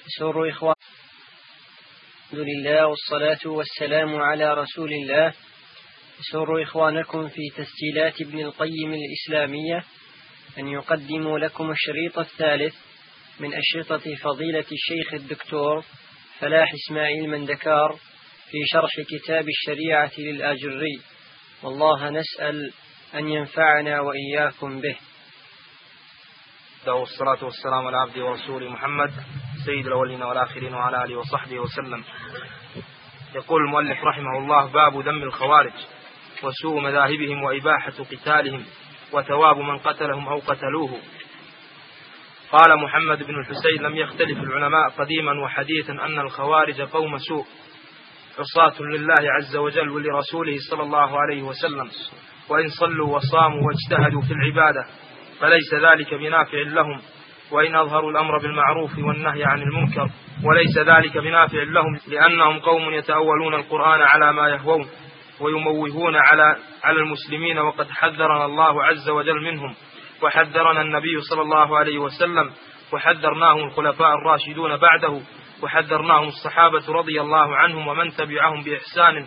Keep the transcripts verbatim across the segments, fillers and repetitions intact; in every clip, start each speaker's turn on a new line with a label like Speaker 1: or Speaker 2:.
Speaker 1: يسر إخوان الحمد لله والصلاة والسلام على رسول الله. يسر إخوانكم في تسجيلات ابن القيم الإسلامية أن يقدموا لكم الشريط الثالث من أشرطة فضيلة الشيخ الدكتور فلاح إسماعيل مندكار في شرح كتاب الشريعة للآجري، والله نسأل أن ينفعنا وإياكم به.
Speaker 2: والصلاة والسلام على عبده ورسوله محمد سيد الأولين والآخرين وعلى آله وصحبه وسلم. يقول المؤلف رحمه الله: باب ذم الخوارج وسوء مذاهبهم وإباحة قتالهم وثواب من قتلهم أو قتلوه. قال محمد بن الحسين: لم يختلف العلماء قديما وحديثا أن الخوارج قوم سوء عصاة لله عز وجل ولرسوله صلى الله عليه وسلم، وإن صلوا وصاموا واجتهدوا في العبادة فليس ذلك بنافع لهم، وإن أظهروا الأمر بالمعروف والنهي عن المنكر وليس ذلك بنافع لهم، لأنهم قوم يتأولون القرآن على ما يهوون ويموهون على على المسلمين، وقد حذرنا الله عز وجل منهم، وحذرنا النبي صلى الله عليه وسلم، وحذرناهم الخلفاء الراشدون بعده، وحذرناهم الصحابة رضي الله عنهم ومن تبعهم بإحسان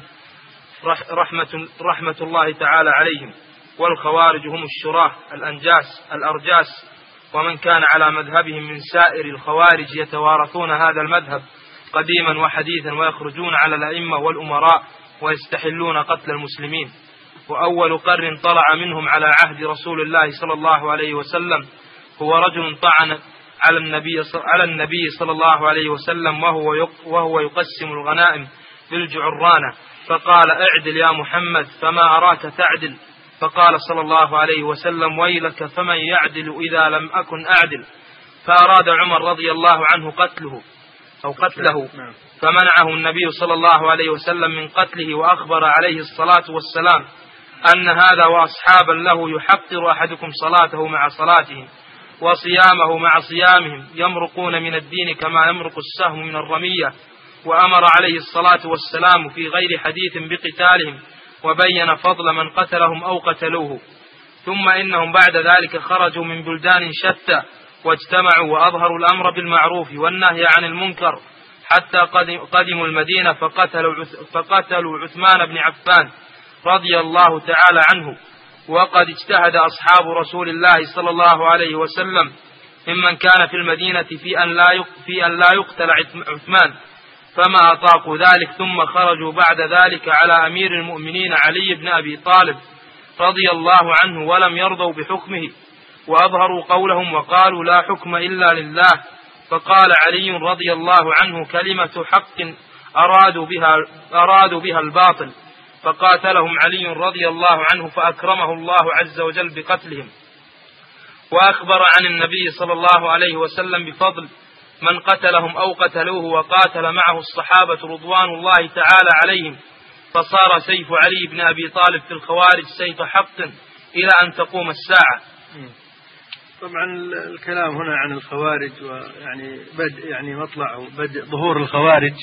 Speaker 2: رحمة, رحمة الله تعالى عليهم. والخوارج هم الشراه الأنجاس الأرجاس، ومن كان على مذهبهم من سائر الخوارج يتوارثون هذا المذهب قديما وحديثا، ويخرجون على الأئمة والأمراء ويستحلون قتل المسلمين. وأول قرن طلع منهم على عهد رسول الله صلى الله عليه وسلم هو رجل طعن على النبي على النبي صلى الله عليه وسلم وهو وهو يقسم الغنائم بالجعرانة، فقال: اعدل يا محمد فما أراك تعدل. فقال صلى الله عليه وسلم: ويلك فمن يعدل إذا لم أكن أعدل. فأراد عمر رضي الله عنه قتله أو قتله فمنعه النبي صلى الله عليه وسلم من قتله، وأخبر عليه الصلاة والسلام أن هذا وأصحابا له يحقر أحدكم صلاته مع صلاتهم وصيامه مع صيامهم، يمرقون من الدين كما يمرق السهم من الرمية. وأمر عليه الصلاة والسلام في غير حديث بقتالهم، وبين فضل من قتلهم أو قتلوه. ثم إنهم بعد ذلك خرجوا من بلدان شتى واجتمعوا وأظهروا الأمر بالمعروف والنهي عن المنكر، حتى قدموا المدينة فقتلوا, فقتلوا عثمان بن عفان رضي الله تعالى عنه. وقد اجتهد أصحاب رسول الله صلى الله عليه وسلم ممن كان في المدينة في أن لا في أن لا يقتل عثمان، فما أطاقوا ذلك، ثم خرجوا بعد ذلك على أمير المؤمنين علي بن أبي طالب رضي الله عنه ولم يرضوا بحكمه، وأظهروا قولهم وقالوا: لا حكم إلا لله. فقال علي رضي الله عنه: كلمة حق أرادوا بها, أرادوا بها الباطل. فقاتلهم علي رضي الله عنه، فأكرمه الله عز وجل بقتلهم. وأخبر عن النبي صلى الله عليه وسلم بفضل من قتلهم أو قتلوه، وقاتل معه الصحابة رضوان الله تعالى عليهم، فصار سيف علي بن أبي طالب في الخوارج سيف حق إلى أن تقوم الساعة.
Speaker 3: طبعا الكلام هنا عن الخوارج، ويعني بدء يعني مطلع بدء ظهور الخوارج،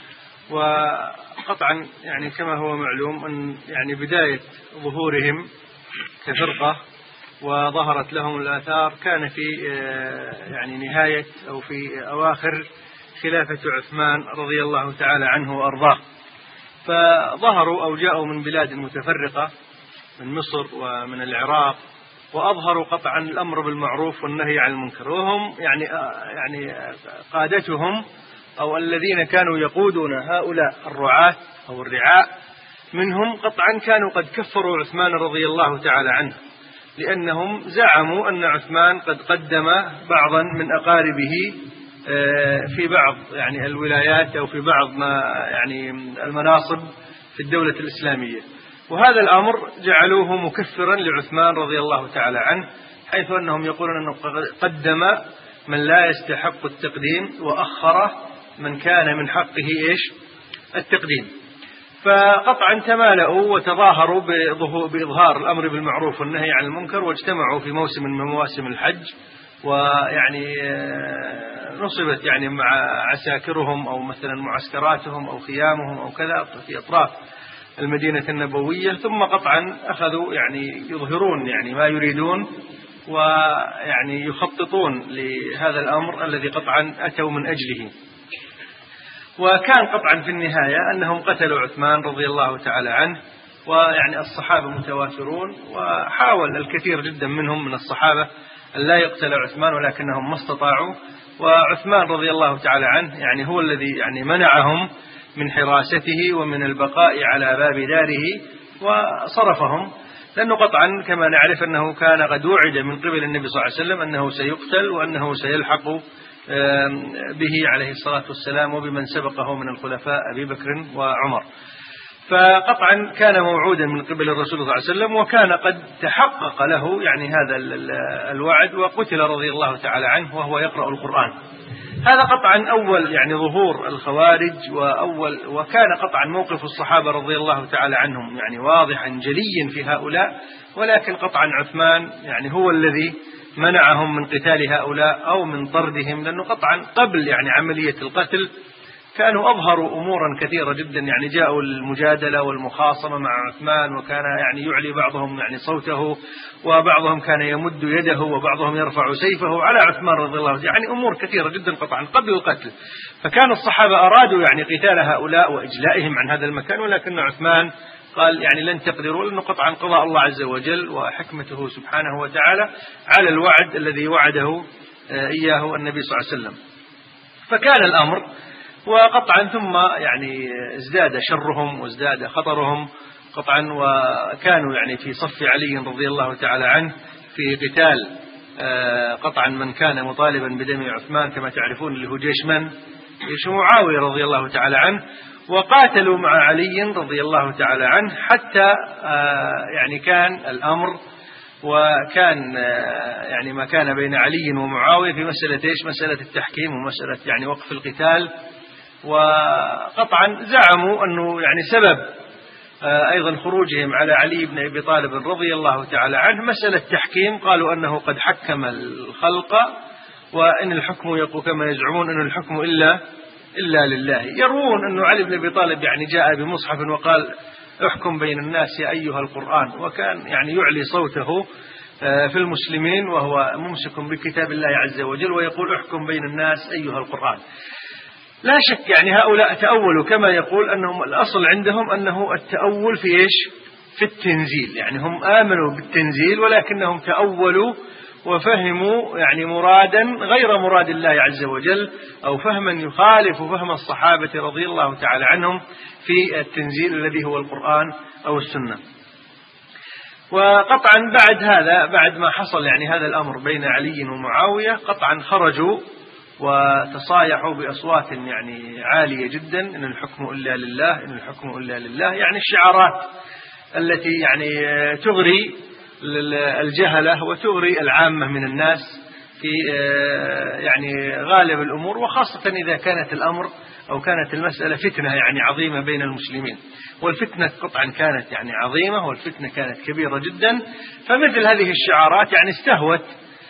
Speaker 3: وقطعا يعني كما هو معلوم أن يعني بداية ظهورهم كفرقة وظهرت لهم الآثار كان في يعني نهاية أو في أواخر خلافة عثمان رضي الله تعالى عنه وأرضاه. فظهروا أو جاءوا من بلاد متفرقة من مصر ومن العراق، وأظهروا قطعا الأمر بالمعروف والنهي عن المنكر، وهم يعني يعني قادتهم أو الذين كانوا يقودون هؤلاء الرعاة أو الرعاء منهم قطعا كانوا قد كفروا عثمان رضي الله تعالى عنه، لأنهم زعموا أن عثمان قد قدم بعضا من أقاربه في بعض يعني الولايات أو في بعض ما يعني المناصب في الدولة الإسلامية، وهذا الأمر جعلوه مكفرا لعثمان رضي الله تعالى عنه، حيث أنهم يقولون أنه قدم من لا يستحق التقديم وأخر من كان من حقه إيش التقديم. فقطعا تمالؤوا وتظاهروا بإظهار الأمر بالمعروف والنهي عن المنكر، واجتمعوا في موسم من مواسم الحج، ويعني نصبت يعني مع عساكرهم أو مثلا معسكراتهم أو خيامهم أو كذا في أطراف المدينة النبوية، ثم قطعا أخذوا يعني يظهرون يعني ما يريدون ويعني يخططون لهذا الأمر الذي قطعا أتوا من أجله. وكان قطعا في النهاية أنهم قتلوا عثمان رضي الله تعالى عنه، ويعني الصحابة متواترون، وحاول الكثير جدا منهم من الصحابة أن لا يقتل عثمان ولكنهم ما استطاعوا. وعثمان رضي الله تعالى عنه يعني هو الذي يعني منعهم من حراسته ومن البقاء على باب داره وصرفهم، لأنه قطعا كما نعرف أنه كان قد وعد من قبل النبي صلى الله عليه وسلم أنه سيقتل وأنه سيلحق به عليه الصلاة والسلام وبمن سبقه من الخلفاء أبي بكر وعمر. فقطعا كان موعودا من قبل الرسول صلى الله عليه وسلم، وكان قد تحقق له يعني هذا الوعد، وقتل رضي الله تعالى عنه وهو يقرأ القرآن. هذا قطعا أول يعني ظهور الخوارج، وأول وكان قطعا موقف الصحابة رضي الله تعالى عنهم يعني واضحا جليا في هؤلاء، ولكن قطعا عثمان يعني هو الذي منعهم من قتال هؤلاء أو من طردهم، لأنه قطعا قبل يعني عملية القتل كانوا أظهروا أمورا كثيرة جدا، يعني جاءوا المجادلة والمخاصمة مع عثمان، وكان يعني يعلي بعضهم يعني صوته، وبعضهم كان يمد يده، وبعضهم يرفع سيفه على عثمان رضي الله عنه، يعني أمور كثيرة جدا قطعا قبل القتل. فكان الصحابة أرادوا يعني قتال هؤلاء وإجلائهم عن هذا المكان، ولكن عثمان قال يعني لن تقدروا، لأنه قطعا قضاء الله عز وجل وحكمته سبحانه وتعالى على الوعد الذي وعده إياه النبي صلى الله عليه وسلم. فكان الأمر وقطعا ثم يعني ازداد شرهم وازداد خطرهم قطعا، وكانوا يعني في صف علي رضي الله تعالى عنه في قتال قطعا من كان مطالبا بدم عثمان كما تعرفون، اللي هو جيش من؟ جيش معاوية رضي الله تعالى عنه، وقاتلوا مع علي رضي الله تعالى عنه حتى يعني كان الأمر وكان يعني ما كان بين علي ومعاوية في مسألة إيش؟ مسألة التحكيم ومسألة يعني وقف القتال. وقطعا زعموا أنه يعني سبب أيضا خروجهم على علي بن أبي طالب رضي الله تعالى عنه مسألة تحكيم، قالوا أنه قد حكم الخلق، وإن الحكم يقول كما يزعمون أن الحكم إلا إلا لله. يروون أنه علي بن أبي طالب يعني جاء بمصحف وقال احكم بين الناس يا أيها القرآن، وكان يعني يعلي صوته في المسلمين وهو ممسك بكتاب الله عز وجل ويقول احكم بين الناس أيها القرآن. لا شك يعني هؤلاء تأولوا كما يقول أنهم الأصل عندهم أنه التأول في إيش؟ في التنزيل، يعني هم آمنوا بالتنزيل ولكنهم تأولوا وفهموا يعني مرادا غير مراد الله عز وجل، أو فهما يخالف فهم الصحابة رضي الله تعالى عنهم في التنزيل الذي هو القرآن أو السنة. وقطعا بعد هذا بعد ما حصل يعني هذا الأمر بين علي ومعاوية قطعا خرجوا وتصايحوا بأصوات يعني عالية جدا، إن الحكم إلا لله، إن الحكم إلا لله، يعني الشعارات التي يعني تغري الجهلة وتغري العامة من الناس في يعني غالب الأمور، وخاصة إذا كانت الأمر أو كانت المسألة فتنة يعني عظيمة بين المسلمين. والفتنة قطعا كانت يعني عظيمة، والفتنة كانت كبيرة جدا، فمثل هذه الشعارات يعني استهوت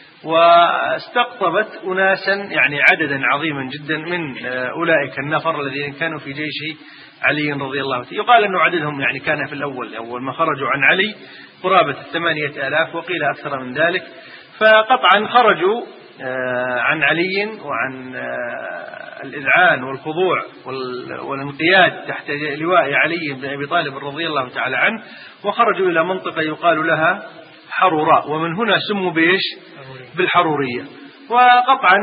Speaker 3: واستقطبت أناسا يعني عددا عظيما جدا من أولئك النفر الذين كانوا في جيش علي رضي الله عنه. يقال أنه عددهم يعني كان في الأول أول ما خرجوا عن علي قرابة ثمانية آلاف وقيل أكثر من ذلك. فقطعا خرجوا عن علي وعن الإذعان والخضوع والانقياد تحت لواء علي بن أبي طالب رضي الله تعالى عنه، وخرجوا إلى منطقة يقال لها حروراء، ومن هنا سموا بإيش؟ بالحرورية. وقطعا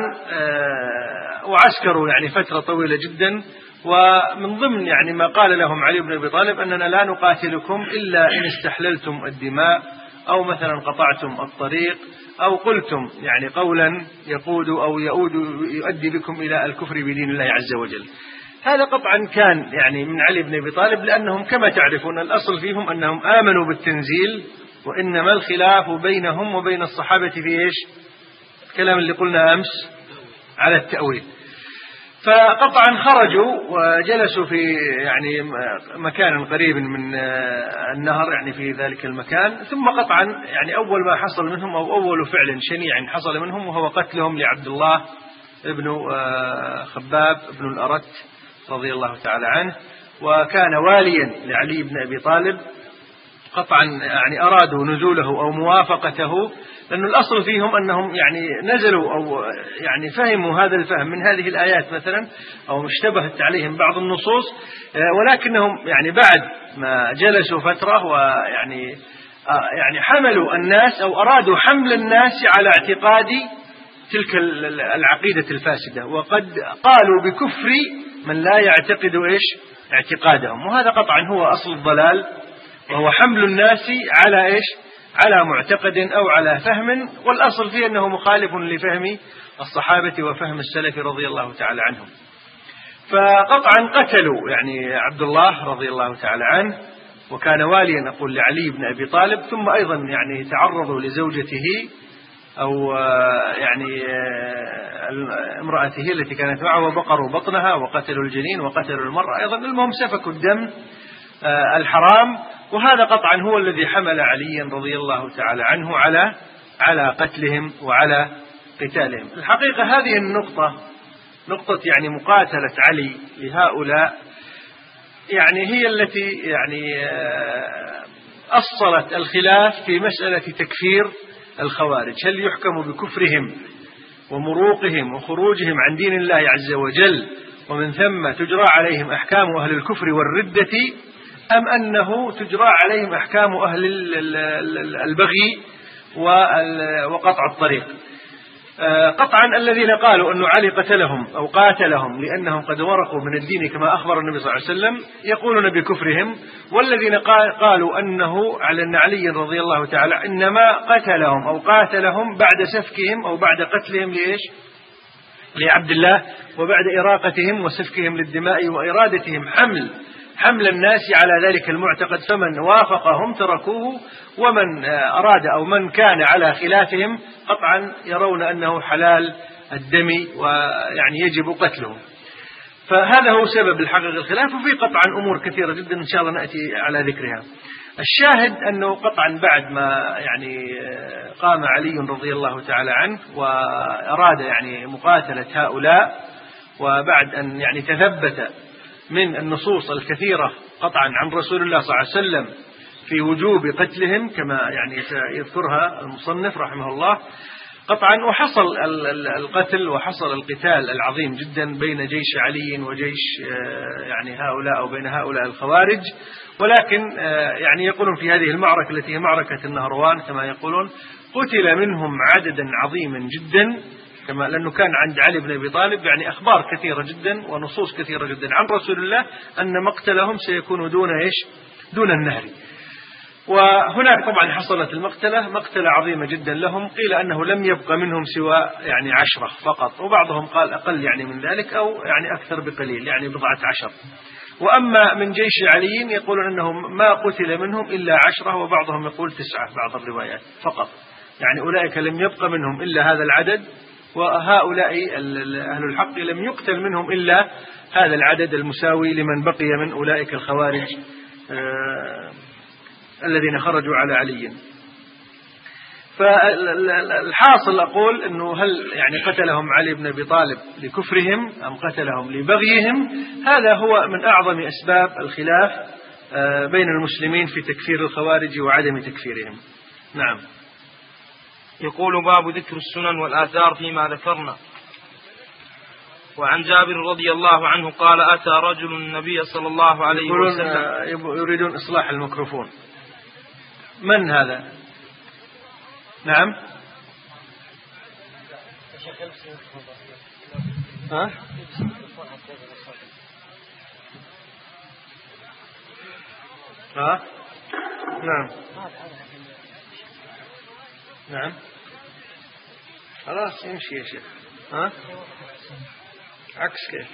Speaker 3: وعسكروا يعني فترة طويلة جدا، ومن ضمن يعني ما قال لهم علي بن أبي طالب أننا لا نقاتلكم إلا إن استحللتم الدماء، أو مثلا قطعتم الطريق، أو قلتم يعني قولا يقود أو يؤود يؤدي بكم إلى الكفر بدين الله عز وجل. هذا قطعا كان يعني من علي بن أبي طالب، لأنهم كما تعرفون الأصل فيهم أنهم آمنوا بالتنزيل، وإنما الخلاف بينهم وبين الصحابة في إيش؟ الكلام اللي قلنا أمس على التأويل. فقطعا خرجوا وجلسوا في يعني مكان قريب من النهر يعني في ذلك المكان، ثم قطعا يعني أول ما حصل منهم أو أول فعل شنيع حصل منهم وهو قتلهم لعبد الله ابن خباب ابن الأرت رضي الله تعالى عنه، وكان واليا لعلي بن أبي طالب قطعا يعني أرادوا نزوله أو موافقته، لأن الأصل فيهم أنهم يعني نزلوا أو يعني فهموا هذا الفهم من هذه الآيات مثلا، أو اشتبهت عليهم بعض النصوص، ولكنهم يعني بعد ما جلسوا فترة ويعني يعني حملوا الناس أو أرادوا حمل الناس على اعتقاد تلك العقيدة الفاسدة، وقد قالوا بكفر من لا يعتقد إيش اعتقادهم، وهذا قطعا هو أصل الضلال، وهو حمل الناس على إيش على معتقد أو على فهم، والأصل فيه أنه مخالف لفهم الصحابة وفهم السلف رضي الله تعالى عنهم. فقطعا قتلوا يعني عبد الله رضي الله تعالى عنه، وكان واليا أقول لعلي بن أبي طالب، ثم أيضا يعني تعرضوا لزوجته أو يعني امرأته التي كانت معه وبقروا بطنها وقتلوا الجنين وقتلوا المرأة أيضا، المهم سفكوا الدم الحرام، وهذا قطعا هو الذي حمل عليا رضي الله تعالى عنه على على قتلهم وعلى قتالهم. الحقيقة هذه النقطة نقطة يعني مقاتلة علي لهؤلاء يعني هي التي يعني أصلت الخلاف في مسألة تكفير الخوارج، هل يحكم بكفرهم ومروقهم وخروجهم عن دين الله عز وجل ومن ثم تجرى عليهم أحكام أهل الكفر والردة، أم أنه تجرى عليهم أحكام أهل البغي وقطع الطريق؟ قطعا الذين قالوا أن علي قتلهم أو قاتلهم لأنهم قد ورقوا من الدين كما أخبر النبي صلى الله عليه وسلم يقولون بكفرهم، والذين قالوا أنه على أن علي رضي الله تعالى إنما قتلهم أو قاتلهم بعد سفكهم أو بعد قتلهم لإيش لعبد الله، وبعد إراقتهم وسفكهم للدماء وإرادتهم حمل حمل الناس على ذلك المعتقد، فمن وافقهم تركوه، ومن أراد أو من كان على خلافهم قطعا يرون أنه حلال الدم ويعني يجب قتله. فهذا هو سبب الحقيقة الخلاف، وفي قطعا أمور كثيرة جدا إن شاء الله نأتي على ذكرها. الشاهد أنه قطعا بعد ما يعني قام علي رضي الله تعالى عنه وأراد يعني مقاتلة هؤلاء، وبعد أن يعني تثبت من النصوص الكثيرة قطعا عن رسول الله صلى الله عليه وسلم في وجوب قتلهم كما يعني يذكرها المصنف رحمه الله قطعا، وحصل القتل وحصل القتال العظيم جدا بين جيش علي وجيش يعني هؤلاء أو بين هؤلاء الخوارج، ولكن يعني يقولون في هذه المعركة التي هي معركة النهروان كما يقولون قتل منهم عددا عظيما جدا، كما لأنه كان عند علي بن أبي طالب يعني أخبار كثيرة جدا ونصوص كثيرة جدا عن رسول الله أن مقتلهم سيكون دون إيش دون النهر. وهناك طبعا حصلت المقتلة مقتلة عظيمة جدا لهم، قيل أنه لم يبقى منهم سوى يعني عشرة فقط، وبعضهم قال أقل يعني من ذلك أو يعني أكثر بقليل يعني بضعة عشر. وأما من جيش علي يقولون أنهم ما قتل منهم إلا عشرة، وبعضهم يقول تسعة بعض الروايات فقط، يعني أولئك لم يبقى منهم إلا هذا العدد، وهؤلاء أهل الحق لم يقتل منهم إلا هذا العدد المساوي لمن بقي من أولئك الخوارج آه الذين خرجوا على علي. فالحاصل أقول أنه هل يعني قتلهم علي بن أبي طالب لكفرهم أم قتلهم لبغيهم، هذا هو من أعظم أسباب الخلاف بين المسلمين في تكفير الخوارج وعدم تكفيرهم. نعم.
Speaker 2: يقول باب ذكر السنن والآثار فيما ذكرنا. وعن جابر رضي الله عنه قال أتى رجل النبي صلى الله عليه وسلم.
Speaker 3: يريدون إصلاح الميكروفون. من هذا؟ نعم. ها؟ ها؟ نعم. نعم. خلاص يمشي يا شيخ. ها؟ عكس كيف؟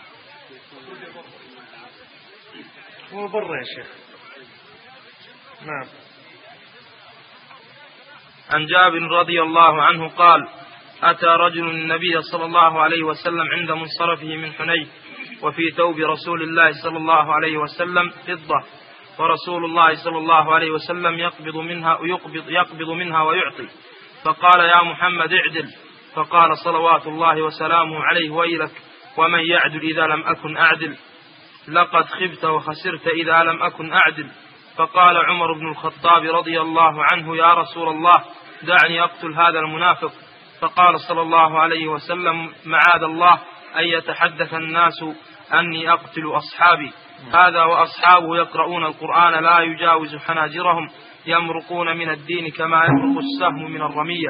Speaker 3: هو برا يا شيخ. نعم.
Speaker 2: عن جابر رضي الله عنه قال أتى رجل النبي صلى الله عليه وسلم عند منصرفه من حنين، وفي ثوب رسول الله صلى الله عليه وسلم فضة، ورسول الله صلى الله عليه وسلم يقبض منها ويقبض يقبض منها ويعطي، فقال يا محمد اعدل، فقال صلوات الله وسلامه عليه ويلك ومن يعدل إذا لم أكن أعدل، لقد خبت وخسرت إذا لم أكن أعدل، فقال عمر بن الخطاب رضي الله عنه: يا رسول الله دعني أقتل هذا المنافق. فقال صلى الله عليه وسلم: معاذ الله أن يتحدث الناس أني أقتل أصحابي. هذا وأصحابه يقرؤون القرآن لا يجاوز حناجرهم يمرقون من الدين كما يمرق السهم من الرمية.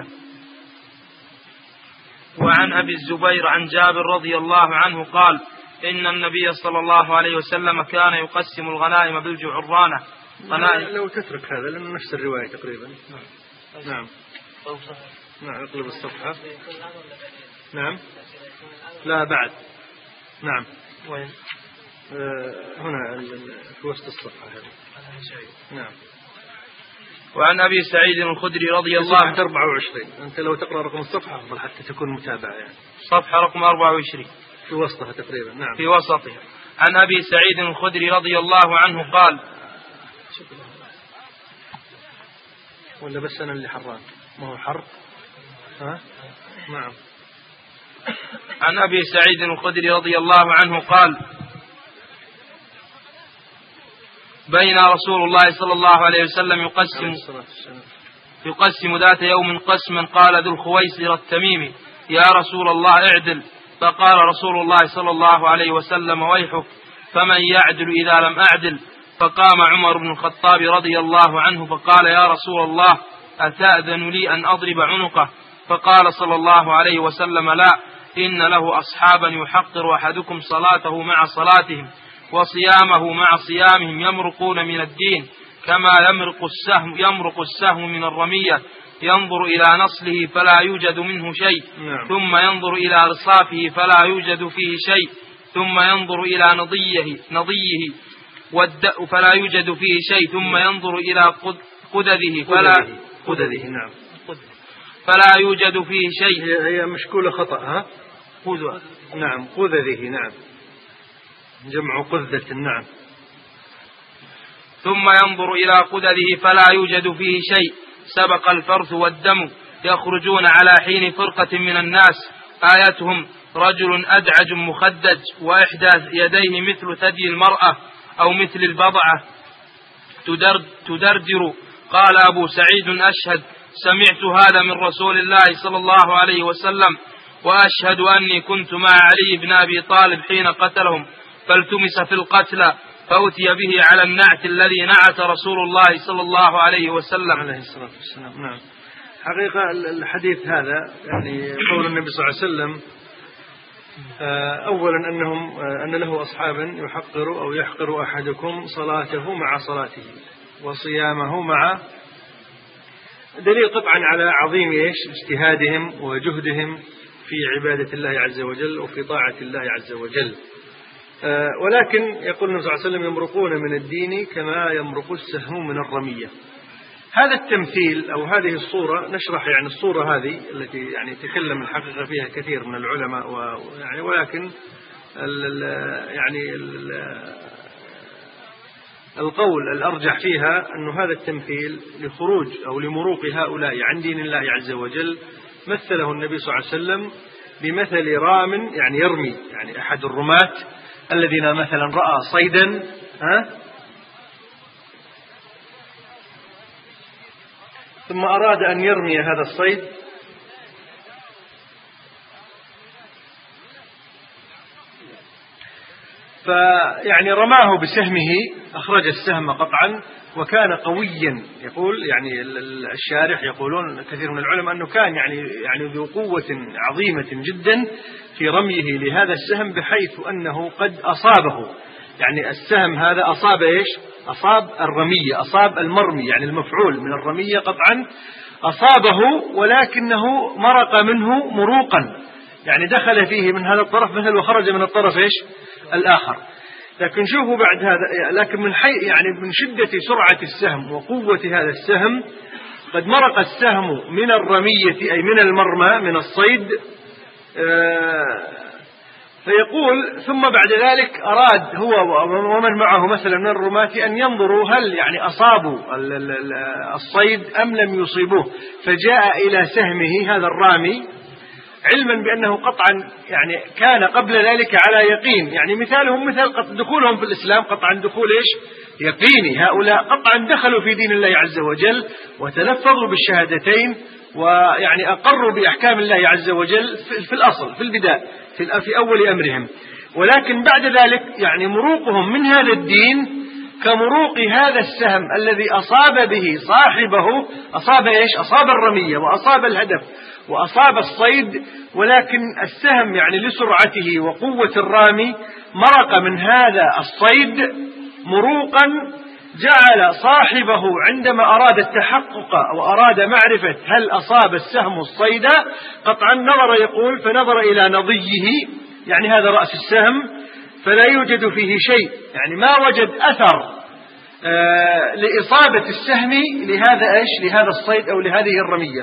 Speaker 2: وعن أبي الزبير عن جابر رضي الله عنه قال: إن النبي صلى الله عليه وسلم كان يقسم الغنائم بالجعرانة.
Speaker 3: لو تترك هذا لأنه نفس الرواية تقريبا. نعم نعم اقلب الصفحة. نعم لا بعد. نعم
Speaker 2: وين؟
Speaker 3: آه هنا في وسط الصفحة هذه. نعم.
Speaker 2: وعن أبي سعيد الخدري رضي الله عنه.
Speaker 3: صفحة أربعة وعشرين. أنت لو تقرأ رقم الصفحة أفضل حتى تكون متابعة يعني.
Speaker 2: صفحة رقم أربعة وعشرين
Speaker 3: في وسطها تقريبا. نعم
Speaker 2: في وسطها. عن أبي سعيد الخدري رضي الله عنه قال:
Speaker 3: ولا بس أنا اللي حران ما هو حر. ها نعم.
Speaker 2: عن أبي سعيد الخدري رضي الله عنه قال: بين رسول الله صلى الله عليه وسلم يقسم يقسم ذات يوم قسما، قال ذو الخويصر التميمي: يا رسول الله اعدل. فقال رسول الله صلى الله عليه وسلم: ويحك، فمن يعدل إذا لم أعدل؟ فقام عمر بن الخطاب رضي الله عنه فقال: يا رسول الله أتأذن لي أن أضرب عنقه؟ فقال صلى الله عليه وسلم: لا، إن له أصحابا يحقر أحدكم صلاته مع صلاتهم وصيامه مع صيامهم يمرقون من الدين كما يمرق السهم يمرق السهم من الرمية، ينظر إلى نصله فلا يوجد منه شيء، ثم ينظر إلى رصافه فلا يوجد فيه شيء، ثم ينظر إلى نضيه نضيه والدأ فلا يوجد فيه شيء، ثم ينظر إلى قدده فلا
Speaker 3: قدده نعم
Speaker 2: فلا يوجد فيه شيء.
Speaker 3: هي مشكولة خطأ. ها
Speaker 2: قدوة.
Speaker 3: نعم قدده. نعم جمع قذة. نعم.
Speaker 2: ثم ينظر إلى قدده فلا يوجد فيه شيء، سبق الفرث والدم يخرجون على حين فرقة من الناس، آيتهم رجل أدعج مخدج وإحدى يديه مثل ثدي المرأة أو مثل البضعة تدردر. قال أبو سعيد: أشهد سمعت هذا من رسول الله صلى الله عليه وسلم، وأشهد أني كنت مع علي بن أبي طالب حين قتلهم، فالتمس في القتلى فأتي به على النعت الذي نعت رسول الله صلى الله عليه وسلم
Speaker 3: عليه الصلاة والسلام. نعم. حقيقة الحديث هذا يعني قول النبي صلى الله عليه وسلم أولا أنهم أن له أصحابا يحقر أو يحقر أحدكم صلاته مع صلاته وصيامه مع، دليل طبعا على عظيم إيش اجتهادهم وجهدهم في عبادة الله عز وجل وفي طاعة الله عز وجل. أه ولكن يقول النبي صلى الله عليه وسلم: يمرقون من الدين كما يمرق السهم من الرمية. هذا التمثيل أو هذه الصورة، نشرح يعني الصورة هذه التي يعني تكلم الحقيقة فيها كثير من العلماء، ويعني ولكن ال يعني ال القول الأرجح فيها أن هذا التمثيل لخروج أو لمروق هؤلاء عن دين الله عز وجل مثله النبي صلى الله عليه وسلم بمثل رام يعني يرمي، يعني أحد الرماة الذين مثلا رأى صيدا ها ثم أراد أن يرمي هذا الصيد، فيعني رماه بسهمه، أخرج السهم قطعا وكان قويا. يقول يعني الشارح يقولون كثير من العلماء أنه كان يعني يعني ذو قوة عظيمة جدا في رميه لهذا السهم، بحيث أنه قد أصابه، يعني السهم هذا أصاب إيش؟ أصاب الرمية، أصاب المرمي، يعني المفعول من الرمية قطعا أصابه، ولكنه مرق منه مروقا، يعني دخل فيه من هذا الطرف مثل وخرج من الطرف إيش؟ الآخر. لكن شوفوا بعد هذا، لكن من حي يعني من شدة سرعة السهم وقوة هذا السهم قد مرق السهم من الرمية أي من المرمى من الصيد. فيقول ثم بعد ذلك أراد هو ومن معه مثلا من الرماة أن ينظروا هل يعني أصابوا الصيد أم لم يصيبوه، فجاء إلى سهمه هذا الرامي علما بأنه قطعا يعني كان قبل ذلك على يقين. يعني مثالهم مثال دخولهم في الإسلام قطعا دخول إيش يقيني. هؤلاء قطعا دخلوا في دين الله عز وجل وتلفظوا بالشهادتين ويعني أقروا بأحكام الله عز وجل في الأصل في البداية في أول أمرهم، ولكن بعد ذلك يعني مروقهم من هذا الدين كمروق هذا السهم الذي أصاب به صاحبه. أصاب إيش؟ أصاب الرمية وأصاب الهدف وأصاب الصيد، ولكن السهم يعني لسرعته وقوة الرامي مرق من هذا الصيد مروقا جعل صاحبه عندما أراد التحقق وأراد معرفة هل أصاب السهم الصيد قطعا نظر يقول فنظر إلى نضيه، يعني هذا رأس السهم، فلا يوجد فيه شيء، يعني ما وجد أثر آه لإصابة السهم لهذا إيش لهذا الصيد أو لهذه الرمية.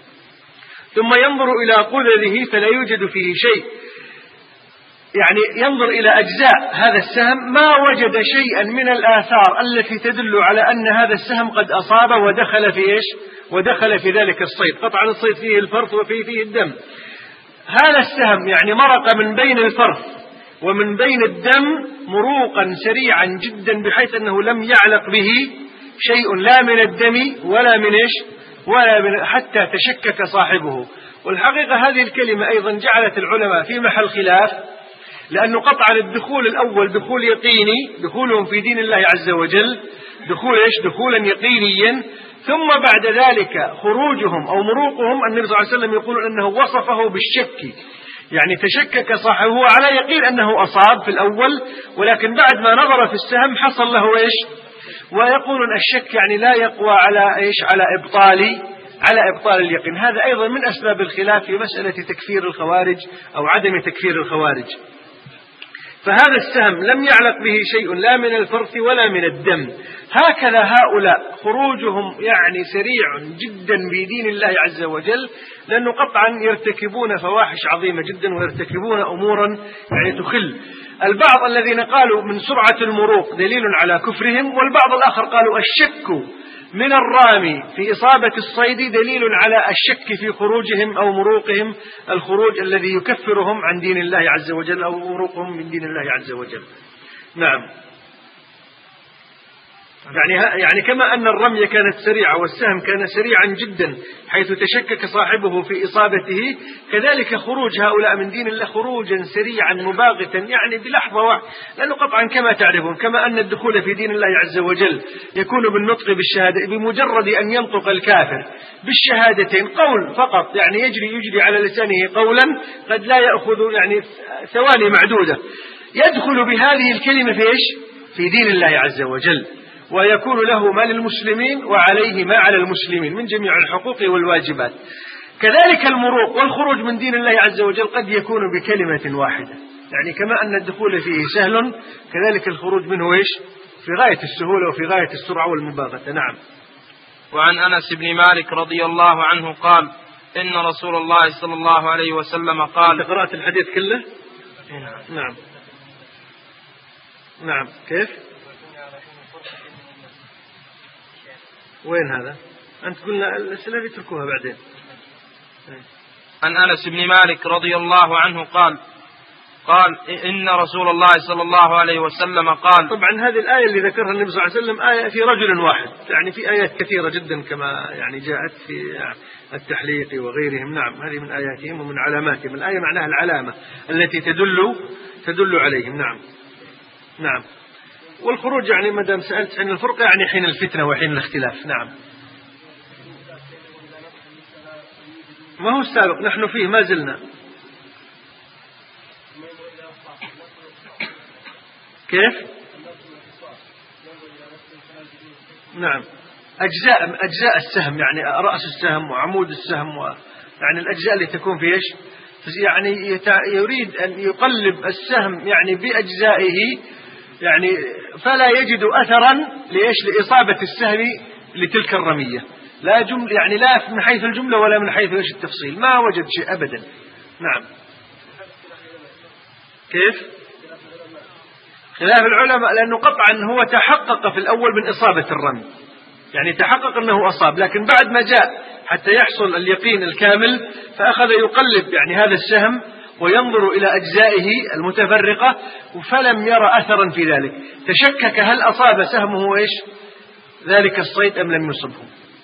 Speaker 3: ثم ينظر إلى قدره فلا يوجد فيه شيء، يعني ينظر إلى أجزاء هذا السهم ما وجد شيئا من الآثار التي تدل على أن هذا السهم قد أصاب ودخل في إيش ودخل في ذلك الصيد. قطعا الصيد فيه الفرث وفيه فيه الدم. هذا السهم يعني مرق من بين الفرث ومن بين الدم مروقا سريعا جدا بحيث أنه لم يعلق به شيء لا من الدم ولا من إيش ولا من حتى تشكك صاحبه. والحقيقة هذه الكلمة أيضا جعلت العلماء في محل خلاف، لأنه قطعا الدخول الأول دخول يقيني، دخولهم في دين الله عز وجل دخول إيش دخولا يقينيا، ثم بعد ذلك خروجهم أو مروقهم النبي صلى الله عليه وسلم يقول أنه وصفه بالشك، يعني تشكك صاحبه على يقين أنه أصاب في الأول، ولكن بعد ما نظر في السهم حصل له إيش. ويقولون الشك يعني لا يقوى على إيش على إبطال على إبطال اليقين. هذا أيضا من أسباب الخلاف في مسألة تكفير الخوارج أو عدم تكفير الخوارج. فهذا السهم لم يعلق به شيء لا من الفرث ولا من الدم. هكذا هؤلاء خروجهم يعني سريع جدا بدين الله عز وجل، لأنه قطعا يرتكبون فواحش عظيمة جدا ويرتكبون أمورا يعني تخل. البعض الذين قالوا من سرعة المروق دليل على كفرهم، والبعض الآخر قالوا الشك من الرامي في إصابة الصيد دليل على الشك في خروجهم أو مروقهم الخروج الذي يكفرهم عن دين الله عز وجل أو مروقهم من دين الله عز وجل. نعم. يعني يعني كما أن الرمية كانت سريعة والسهم كان سريعا جدا حيث تشكك صاحبه في إصابته، كذلك خروج هؤلاء من دين الله خروجا سريعا مباغتا يعني بلحظة واحدة. لأنه قطعا كما تعرفون كما أن الدخول في دين الله عز وجل يكون بالنطق بالشهادة، بمجرد أن ينطق الكافر بالشهادتين قول فقط يعني يجري يجري على لسانه قولا قد لا يأخذ يعني ثواني معدودة، يدخل بهذه الكلمة في إيش في دين الله عز وجل، ويكون له ما للمسلمين وعليه ما على المسلمين من جميع الحقوق والواجبات. كذلك المروق والخروج من دين الله عز وجل قد يكون بكلمة واحدة، يعني كما أن الدخول فيه سهل كذلك الخروج منه إيش في غاية السهولة وفي غاية السرعة والمباغتة. نعم.
Speaker 2: وعن أنس بن مالك رضي الله عنه قال إن رسول الله صلى الله عليه وسلم قال.
Speaker 3: قرأت الحديث كله؟ نعم نعم. كيف؟ وين هذا؟ أنت قلنا الأسئلة اتركوها بعدين.
Speaker 2: عن أنس بن مالك رضي الله عنه قال قال إن رسول الله صلى الله عليه وسلم قال.
Speaker 3: طبعا هذه الآية اللي ذكرها النبي صلى الله عليه وسلم آية في رجل واحد، يعني في آيات كثيرة جدا كما يعني جاءت في التحليق وغيرهم. نعم هذه من آياتهم ومن علاماتهم. الآية معناها العلامة التي تدل تدل عليهم. نعم نعم. والخروج يعني ما دام سألت عن الفرق يعني حين الفتنة وحين الاختلاف. نعم. ما هو السابق نحن فيه ما زلنا. كيف؟ نعم. أجزاء أجزاء السهم يعني رأس السهم وعمود السهم و يعني الأجزاء اللي تكون في إيش يعني يريد أن يقلب السهم يعني بأجزائه يعني فلا يجد أثرا لإيش لإصابة السهم لتلك الرمية، لا جمل يعني لا من حيث الجملة ولا من حيث إيش التفصيل، ما وجد شيء أبدا. نعم. كيف؟ خلاف العلماء لأنه قطعا هو تحقق في الأول من إصابة الرمي، يعني تحقق أنه أصاب، لكن بعد ما جاء حتى يحصل اليقين الكامل فأخذ يقلب يعني هذا السهم وينظر إلى أجزائه المتفرقة فلم يرى أثرا في ذلك، تشكك هل أصاب سهمه إيش ذلك الصيد أم لم يصبه.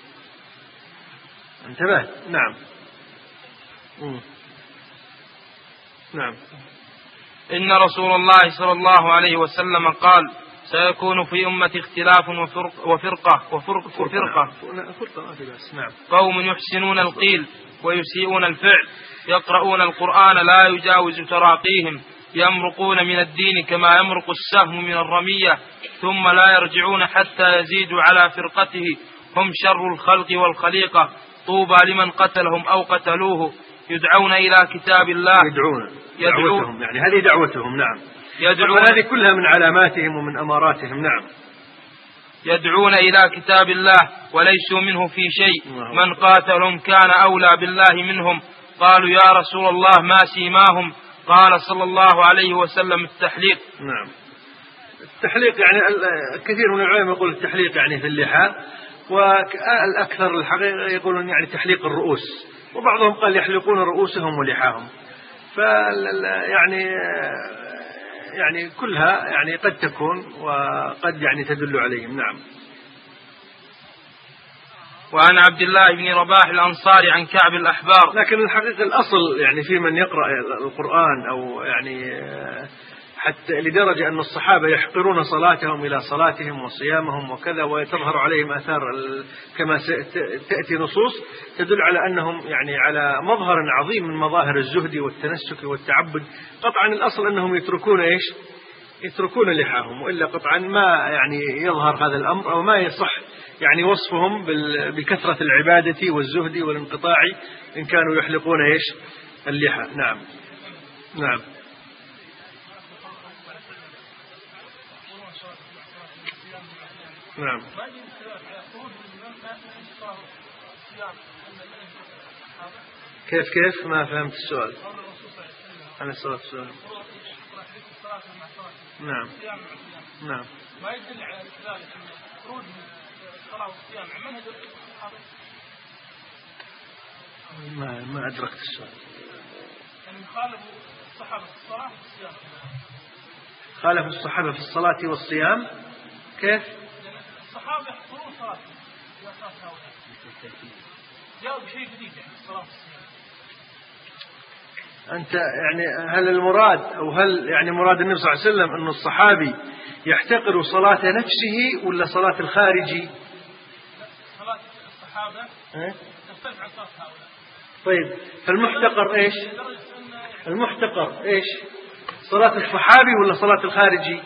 Speaker 3: انتبه. نعم. مم. نعم.
Speaker 2: إن رسول الله صلى الله عليه وسلم قال سيكون في أمة اختلاف وفرق وفرقة وفرق وفرقة قوم يحسنون القيل ويسيئون الفعل يقرؤون القرآن لا يجاوز تراقيهم يمرقون من الدين كما يمرق السهم من الرمية ثم لا يرجعون حتى يزيدوا على فرقته هم شر الخلق والخليقة طوبى لمن قتلهم أو قتلوه يدعون إلى كتاب الله
Speaker 3: يدعون دعوتهم يعني هذه دعوتهم. نعم. يدعون هذه كلها من علاماتهم ومن أماراتهم. نعم.
Speaker 2: يدعون إلى كتاب الله وليسوا منه في شيء من قاتلهم كان أولى بالله منهم قالوا يا رسول الله ما سيماهم قال صلى الله عليه وسلم التحليق.
Speaker 3: نعم. التحليق يعني كثير من العلماء يقول التحليق يعني في اللحى، والأكثر الحقيقة يقولون يعني تحليق الرؤوس، وبعضهم قال يحلقون رؤوسهم ولحاهم. فال يعني يعني كلها يعني قد تكون وقد يعني تدل عليهم. نعم.
Speaker 2: وعن عبد الله بن رباح الأنصاري عن كعب الأحبار.
Speaker 3: لكن الحقيقة الأصل يعني في من يقرأ القرآن أو يعني حتى لدرجة أن الصحابة يحقرون صلاتهم إلى صلاتهم وصيامهم وكذا، وتظهر عليهم آثار كما تأتي نصوص تدل على أنهم يعني على مظهر عظيم من مظاهر الزهد والتنسك والتعبد. قطعا الأصل أنهم يتركون إيش يتركون لحاهم، وإلا قطعا ما يعني يظهر هذا الأمر أو ما يصح يعني وصفهم بكثرة العبادة والزهد والانقطاع إن كانوا يحلقون إيش اللحى. نعم. نعم. نعم. كيف كيف ما فهمت السؤال عن الصلاة والسلام. نعم. نعم.
Speaker 4: ما يدل على ذلك خروج من الصلاة والصيام عن منهج الصحابة.
Speaker 3: ما ما أدركت السؤال.
Speaker 4: يعني خالفوا الصحابة في الصلاة والصيام.
Speaker 3: خالفوا الصحابة في الصلاة والصيام كيف؟
Speaker 4: الصحابة يحصلون صلاة إلى صلاة هؤلاء. جاءوا بشيء جديد يعني الصلاة والصيام.
Speaker 3: أنت يعني هل المراد أو هل يعني مراد النبي صلى الله عليه وسلم أن الصحابي يحتقر صلاة نفسه ولا صلاة الخارجي؟
Speaker 4: صلاة الصحابة تختلف عن صلاة هؤلاء.
Speaker 3: طيب فالمحتقر إيش؟ المحتقر إيش؟ صلاة الصحابي ولا صلاة الخارجي؟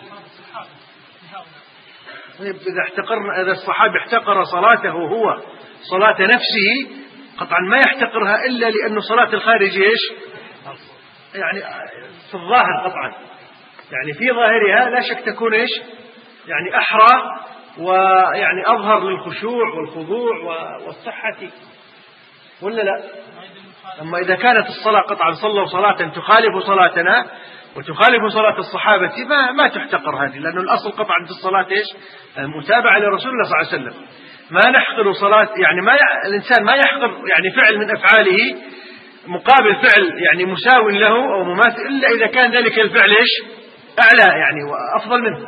Speaker 3: طيب إذا احتقرنا إذا الصحابي احتقر صلاته هو صلاة نفسه قطعا ما يحتقرها إلا لأنه صلاة الخارجي إيش؟ يعني في الظاهر قطعا يعني في ظاهرها لا شك تكون إيش يعني أحرى ويعني أظهر للخشوع والخضوع والصحة ولا لا. أما إذا كانت الصلاة قطعا صلوا صلاة تخالف صلاتنا وتخالف صلاة الصحابة ما ما تحتقر هذه، لأنه الأصل قطعا في الصلاة إيش المتابعة لرسول الله صلى الله عليه وسلم. ما نحقر صلاة يعني ما ي... الإنسان ما يحقر يعني فعل من أفعاله مقابل فعل يعني مساو له أو مماثل إلا إذا كان ذلك الفعل إيش أعلى يعني وأفضل منه.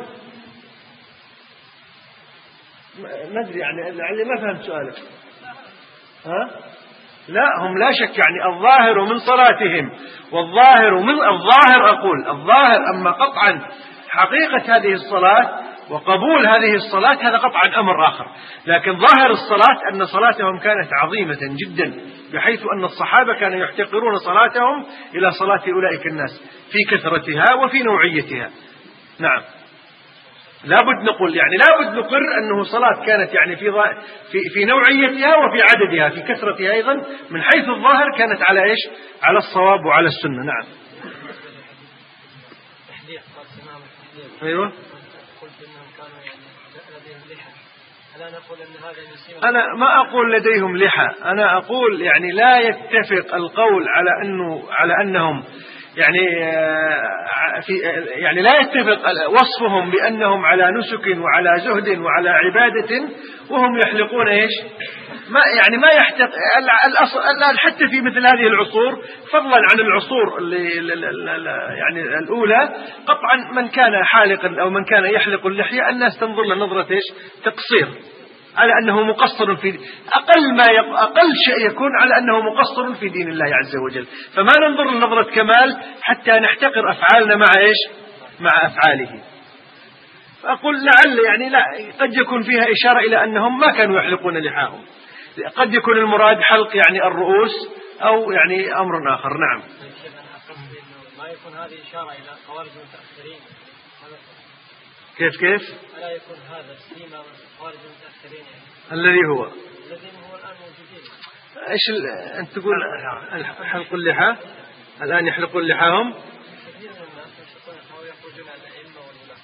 Speaker 3: ما أدري يعني لعلي ما فهمت سؤالك. ها؟ لا هم لا شك يعني الظاهر من صلاتهم والظاهر من الظاهر أقول الظاهر أما قطعا حقيقة هذه الصلاة وقبول هذه الصلاة هذا قطعا أمر آخر، لكن ظاهر الصلاة أن صلاتهم كانت عظيمة جدا بحيث أن الصحابة كانوا يحتقرون صلاتهم إلى صلاة أولئك الناس في كثرتها وفي نوعيتها. نعم. لابد نقول يعني لابد نقر أنه صلاة كانت يعني في في في نوعيتها وفي عددها في كثرتها أيضا من حيث الظاهر كانت على إيش على الصواب وعلى السنة. نعم. أيوة. أنا ما أقول لديهم لحى، أنا أقول يعني لا يتفق القول على أنه على أنهم يعني في يعني لا يتفق وصفهم بأنهم على نسك وعلى زهد وعلى عبادة وهم يحلقون إيش ما يعني ما يحتق الآن حتى في مثل هذه العصور فضلا عن العصور اللي يعني الأولى قطعا من كان حالقا أو من كان يحلق اللحية الناس تنظر له نظرة إيش تقصير على أنه مقصر في أقل ما يق... أقل شيء يكون على أنه مقصر في دين الله عز وجل. فما ننظر لنظرة كمال حتى نحتقر أفعالنا مع إيش مع أفعاله. فأقول لعل يعني لا قد يكون فيها إشارة إلى أنهم ما كانوا يحلقون لحاهم، قد يكون المراد حلق يعني الرؤوس أو يعني أمر آخر. نعم.
Speaker 1: ما يكون هذه إشارة إلى خوارج المتأخرين.
Speaker 3: كيف كيف؟
Speaker 1: ألا يكون هذا سيما خوارج المتأخرين يعني.
Speaker 3: الذي هو
Speaker 1: الذين هو الآن موجودين.
Speaker 3: إيش ال... أنت تقول حلق اللحى الآن يحلقون لحاهم؟
Speaker 1: كثير من الناس يشوفون يخرجون على الأئمة والولاة.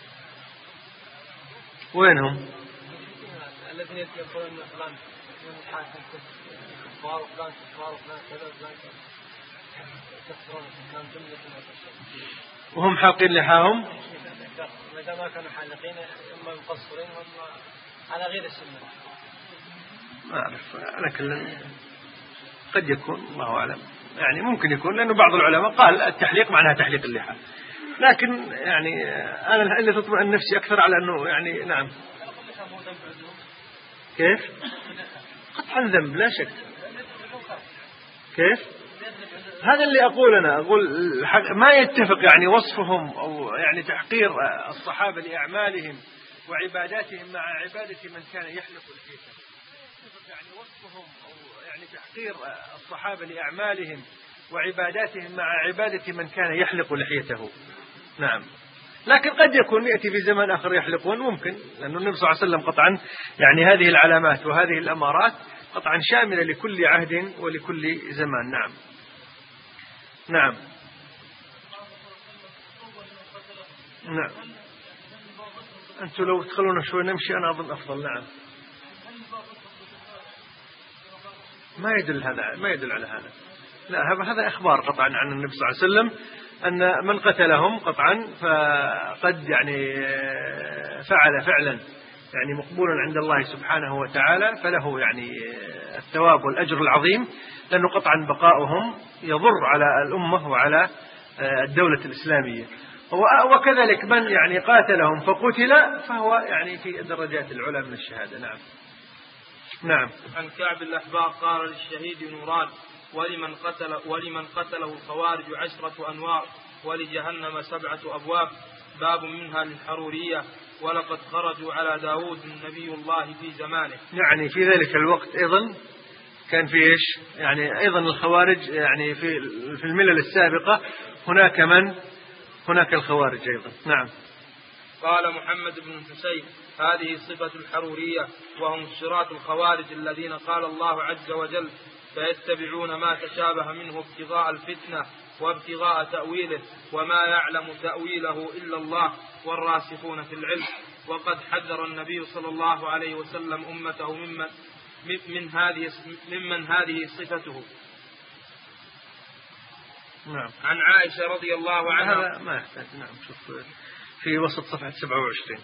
Speaker 3: وينهم؟
Speaker 1: الذين يقولون أن فلان من الحاكم كفار وفلان كفار وفلان كذا وفلان كذا يكفرون كان جملة من
Speaker 3: وهم حالقين لحاهم؟
Speaker 1: إذا ما كانوا حالقين إما مقصرين وإما على غير السنة.
Speaker 3: ما أعرف لكن قد يكون الله أعلم يعني ممكن يكون لأنه بعض العلماء قال التحليق معناها تحليق اللحى، لكن يعني أنا اللي تطمئن نفسي أكثر على أنه يعني نعم. كيف؟ قطعا ذنب لا شك. كيف؟ هذا اللي أقول أنا أقول ما يتفق يعني وصفهم أو يعني تحقير الصحابة لأعمالهم وعباداتهم مع عبادة من كان يحلق لحيته. يتفق يعني وصفهم أو يعني تحقير الصحابة لأعمالهم وعباداتهم مع عبادة من كان يحلق لحيته. نعم. لكن قد يكون يأتي في زمن آخر يحلقون ممكن، لأن النبي صلى الله عليه وسلم قطعا يعني هذه العلامات وهذه الأمارات قطعا شاملة لكل عهد ولكل زمان. نعم. نعم. نعم. أنتوا لو تخلونا شوي نمشي أنا أظن أفضل. نعم. ما يدل هذا ما يدل على هذا. لا هذا إخبار قطعا عن النبي صلى الله عليه وسلم أن من قتلهم قطعا فقد يعني فعل فعلا يعني مقبولا عند الله سبحانه وتعالى، فله يعني الثواب والأجر العظيم، لأنه قطعا بقاؤهم يضر على الأمة وعلى الدولة الإسلامية. وكذلك من يعني قاتلهم فقتل فهو يعني في درجات العلى من الشهادة. نعم. نعم.
Speaker 2: عن كعب الأحبار قال للشهيد نوران ولمن قتل ولمن قتله الخوارج عشرة أنوار ولجهنم سبعة أبواب باب منها للحرورية ولقد خرجوا على داود نبي الله في زمانه.
Speaker 3: يعني في ذلك الوقت أيضا كان في إيش يعني أيضا الخوارج يعني في في الملل السابقة هناك من هناك الخوارج أيضا. نعم.
Speaker 2: قال محمد بن حسين هذه صفة الحرورية وهم الشراة الخوارج الذين قال الله عز وجل فيتبعون ما تشابه منه ابتغاء الفتنة وابتغاء تأويله وما يعلم تأويله إلا الله والراسخون في العلم. وقد حذر النبي صلى الله عليه وسلم أمته ممن من هذه ممن هذه صفته.
Speaker 3: نعم.
Speaker 2: عن عائشة رضي الله عنها.
Speaker 3: هذا ما يحتاج. نعم. شوف في وسط صفحة سبعة وعشرين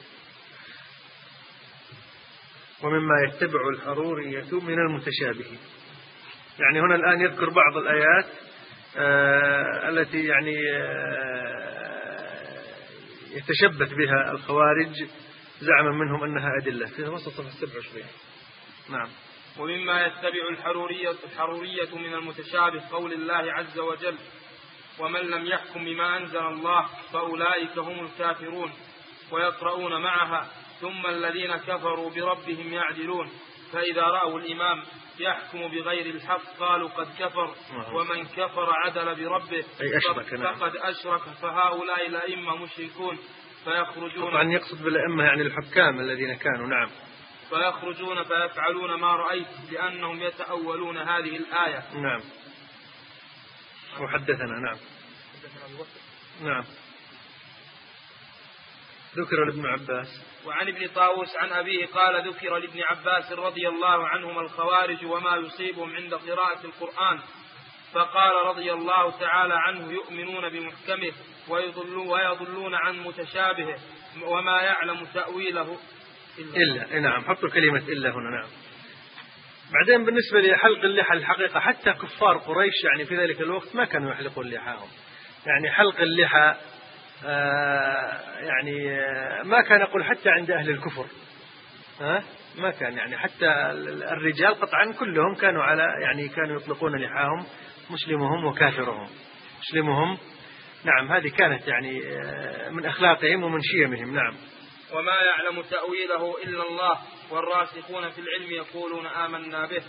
Speaker 3: ومما يتبع الحرورية من المتشابه. يعني هنا الآن يذكر بعض الآيات آه التي يعني آه يتشبث بها الخوارج زعما منهم أنها أدلة في وسط صفحة سبعة وعشرين. نعم.
Speaker 2: ومما يتبع الحرورية, الحرورية من المتشابه قول الله عز وجل ومن لم يحكم بما أنزل الله فأولئك هم الكافرون ويقرؤون معها ثم الذين كفروا بربهم يعدلون فإذا رأوا الإمام يحكم بغير الحق قالوا قد كفر ومن كفر عدل بربه فقد أشرك فهؤلاء الأئمة مشركون فيخرجون.
Speaker 3: طبعا يقصد بالأئمة يعني الحكام الذين كانوا. نعم.
Speaker 2: فيخرجون فيفعلون ما رأيت لأنهم يتأولون هذه الآية.
Speaker 3: نعم. وحدثنا. نعم. نعم. ذكر لابن عباس.
Speaker 2: وعن ابن طاووس عن أبيه قال ذكر لابن عباس رضي الله عنهما الخوارج وما يصيبهم عند قراءة القرآن فقال رضي الله تعالى عنه: يؤمنون بمحكمه ويضلون, ويضلون عن متشابهه وما يعلم تأويله
Speaker 3: إلا, إلا. نعم، حطوا كلمة إلا هنا. نعم. بعدين بالنسبة لحلق اللحى الحقيقة حتى كفار قريش يعني في ذلك الوقت ما كانوا يحلقون لحاهم. يعني حلق اللحى آه يعني آه ما كان يقول حتى عند أهل الكفر، ها ما كان يعني حتى الرجال قطعا كلهم كانوا على يعني كانوا يطلقون لحاهم، مسلمهم وكافرهم. مسلمهم نعم، هذه كانت يعني من أخلاقهم ومن شيمهم. نعم.
Speaker 2: وما يعلم تأويله إلا الله والراسخون في العلم يقولون آمنا به.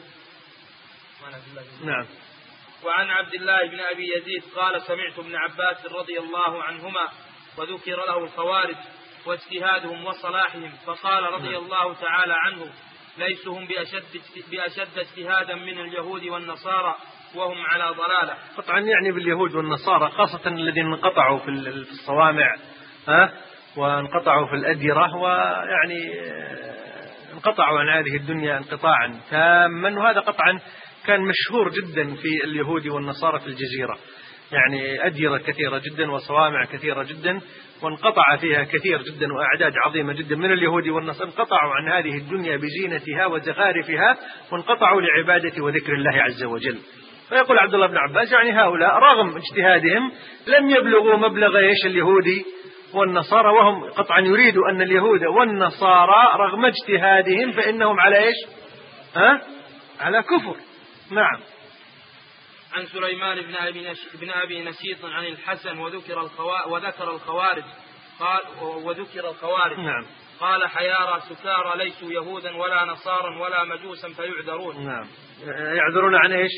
Speaker 3: نعم.
Speaker 2: وعن عبد الله بن أبي يزيد قال: سمعت ابن عباس رضي الله عنهما وذكر له الخوارج واجتهادهم وصلاحهم، فقال رضي الله تعالى عنه: ليسوا هم بأشد, بأشد اجتهادا من اليهود والنصارى وهم على ضلالة.
Speaker 3: قطعا يعني باليهود والنصارى خاصة الذين انقطعوا في الصوامع ها وانقطعوا في الأديرة ويعني انقطعوا عن هذه الدنيا انقطاعا تاما، وهذا قطعا كان مشهور جدا في اليهود والنصارى في الجزيرة، يعني أديرة كثيرة جدا وصوامع كثيرة جدا، وانقطع فيها كثير جدا وأعداد عظيمة جدا من اليهود والنصارى، انقطعوا عن هذه الدنيا بزينتها وزخارفها وانقطعوا لعبادة وذكر الله عز وجل. فيقول عبد الله بن عباس يعني هؤلاء رغم اجتهادهم لم يبلغوا مبلغ ايش اليهودي والنصارى، وهم قطعا يريدوا أن اليهود والنصارى رغم اجتهادهم فإنهم على ايش ها على كفر. نعم.
Speaker 2: عن سليمان بن أبي, نش... بن أبي نشيط عن الحسن وذكر, الخوا... وذكر الخوارج قال وذكر الخوارج
Speaker 3: نعم.
Speaker 2: قال: حيارى سكارى ليسوا يهودا ولا نصارا ولا مجوسا فيعذرون.
Speaker 3: نعم. يعذرون عن ايش؟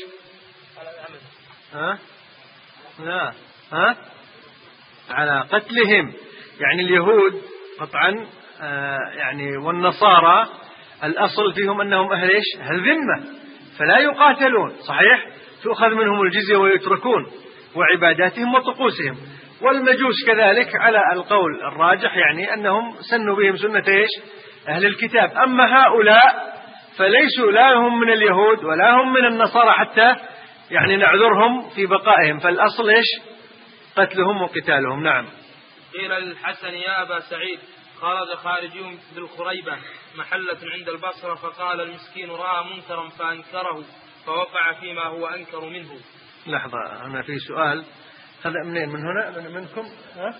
Speaker 3: ها لا ها على قتلهم. يعني اليهود قطعا آه يعني والنصارى الأصل فيهم أنهم أهل إيش؟ أهل ذمة، فلا يقاتلون، صحيح، تؤخذ منهم الجزية ويتركون وعباداتهم وطقوسهم. والمجوس كذلك على القول الراجح يعني أنهم سنوا بهم سنة إيش؟ أهل الكتاب. أما هؤلاء فليسوا لا هم من اليهود ولا هم من النصارى حتى يعني نعذرهم في بقائهم، فالأصل إيش؟ قتلهم وقتالهم. نعم.
Speaker 2: قيل للحسن: يا أبا سعيد، خرج خارجيهم بالخريبة محلة عند البصرة، فقال المسكين رأى منكرا فأنكره فوقع فيما هو أنكر منه.
Speaker 3: لحظة، أنا في سؤال، هذا منين؟ من هنا؟ من منكم؟ ها؟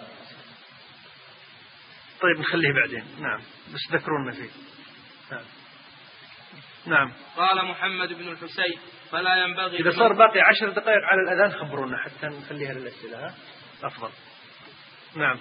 Speaker 3: طيب نخليه بعدين. نعم، بس ذكرونا فيه. نعم. نعم.
Speaker 2: قال محمد بن الحسين: فلا ينبغي
Speaker 3: إذا صار باقي عشر دقائق على الأذان خبرونا حتى نخليها للأسئلة. ها؟ أفضل. نعم.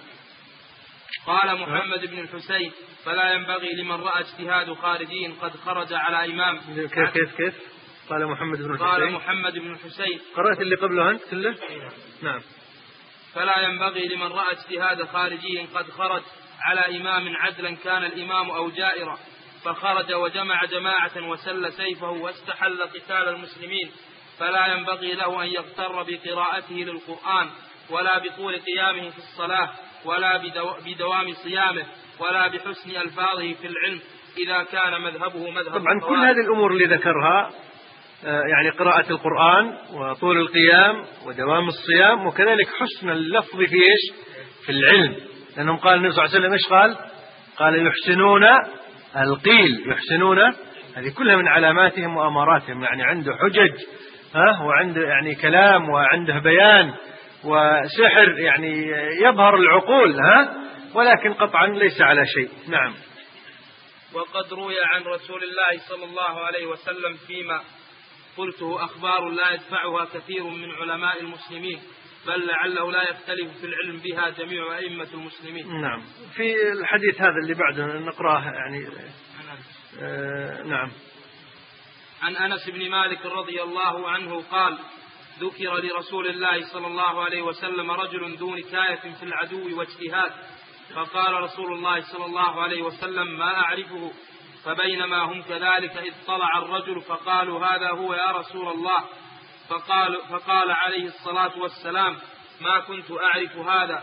Speaker 2: قال محمد بن الحسين: فلا ينبغي لمن رأى اجتهاد خارجي قد خرج على إمام.
Speaker 3: كيف كيف كيف قال محمد بن الحسين؟
Speaker 2: قال محمد بن الحسين.
Speaker 3: قرأت اللي قبله أنت كله؟ نعم.
Speaker 2: فلا ينبغي لمن رأى اجتهاد خارجي قد خرج على إمام عدلا كان الإمام أو جائرا، فخرج وجمع جماعة وسل سيفه واستحل قتال المسلمين، فلا ينبغي له أن يغتر بقراءته للقرآن ولا بطول قيامه في الصلاة ولا بدوام صيامه ولا بحسن ألفاظه في العلم إذا كان مذهبه مذهب.
Speaker 3: طبعا كل هذه الأمور اللي ذكرها يعني قراءة القرآن وطول القيام ودوام الصيام وكذلك حسن اللفظ في إيش؟ في العلم، لأنهم قال النبي صلى الله عليه وسلم إيش قال؟ قال يحسنون القيل، يحسنون، هذه كلها من علاماتهم وأماراتهم، يعني عنده حجج ها وعنده يعني كلام وعنده بيان وسحر يعني يبهر العقول ها، ولكن قطعا ليس على شيء. نعم.
Speaker 2: وقد روي عن رسول الله صلى الله عليه وسلم فيما قلته أخبار لا يدفعها كثير من علماء المسلمين، بل لعله لا يختلف في العلم بها جميع أئمة المسلمين.
Speaker 3: نعم. في الحديث هذا اللي بعده نقراه يعني آه نعم.
Speaker 2: عن أنس بن مالك رضي الله عنه قال: ذكر لرسول الله صلى الله عليه وسلم رجل ذو نكاية في العدو واجتهاد، فقال رسول الله صلى الله عليه وسلم: ما أعرفه. فبينما هم كذلك إذ طلع الرجل فقالوا: هذا هو يا رسول الله. فقال, فقال عليه الصلاة والسلام: ما كنت أعرف هذا،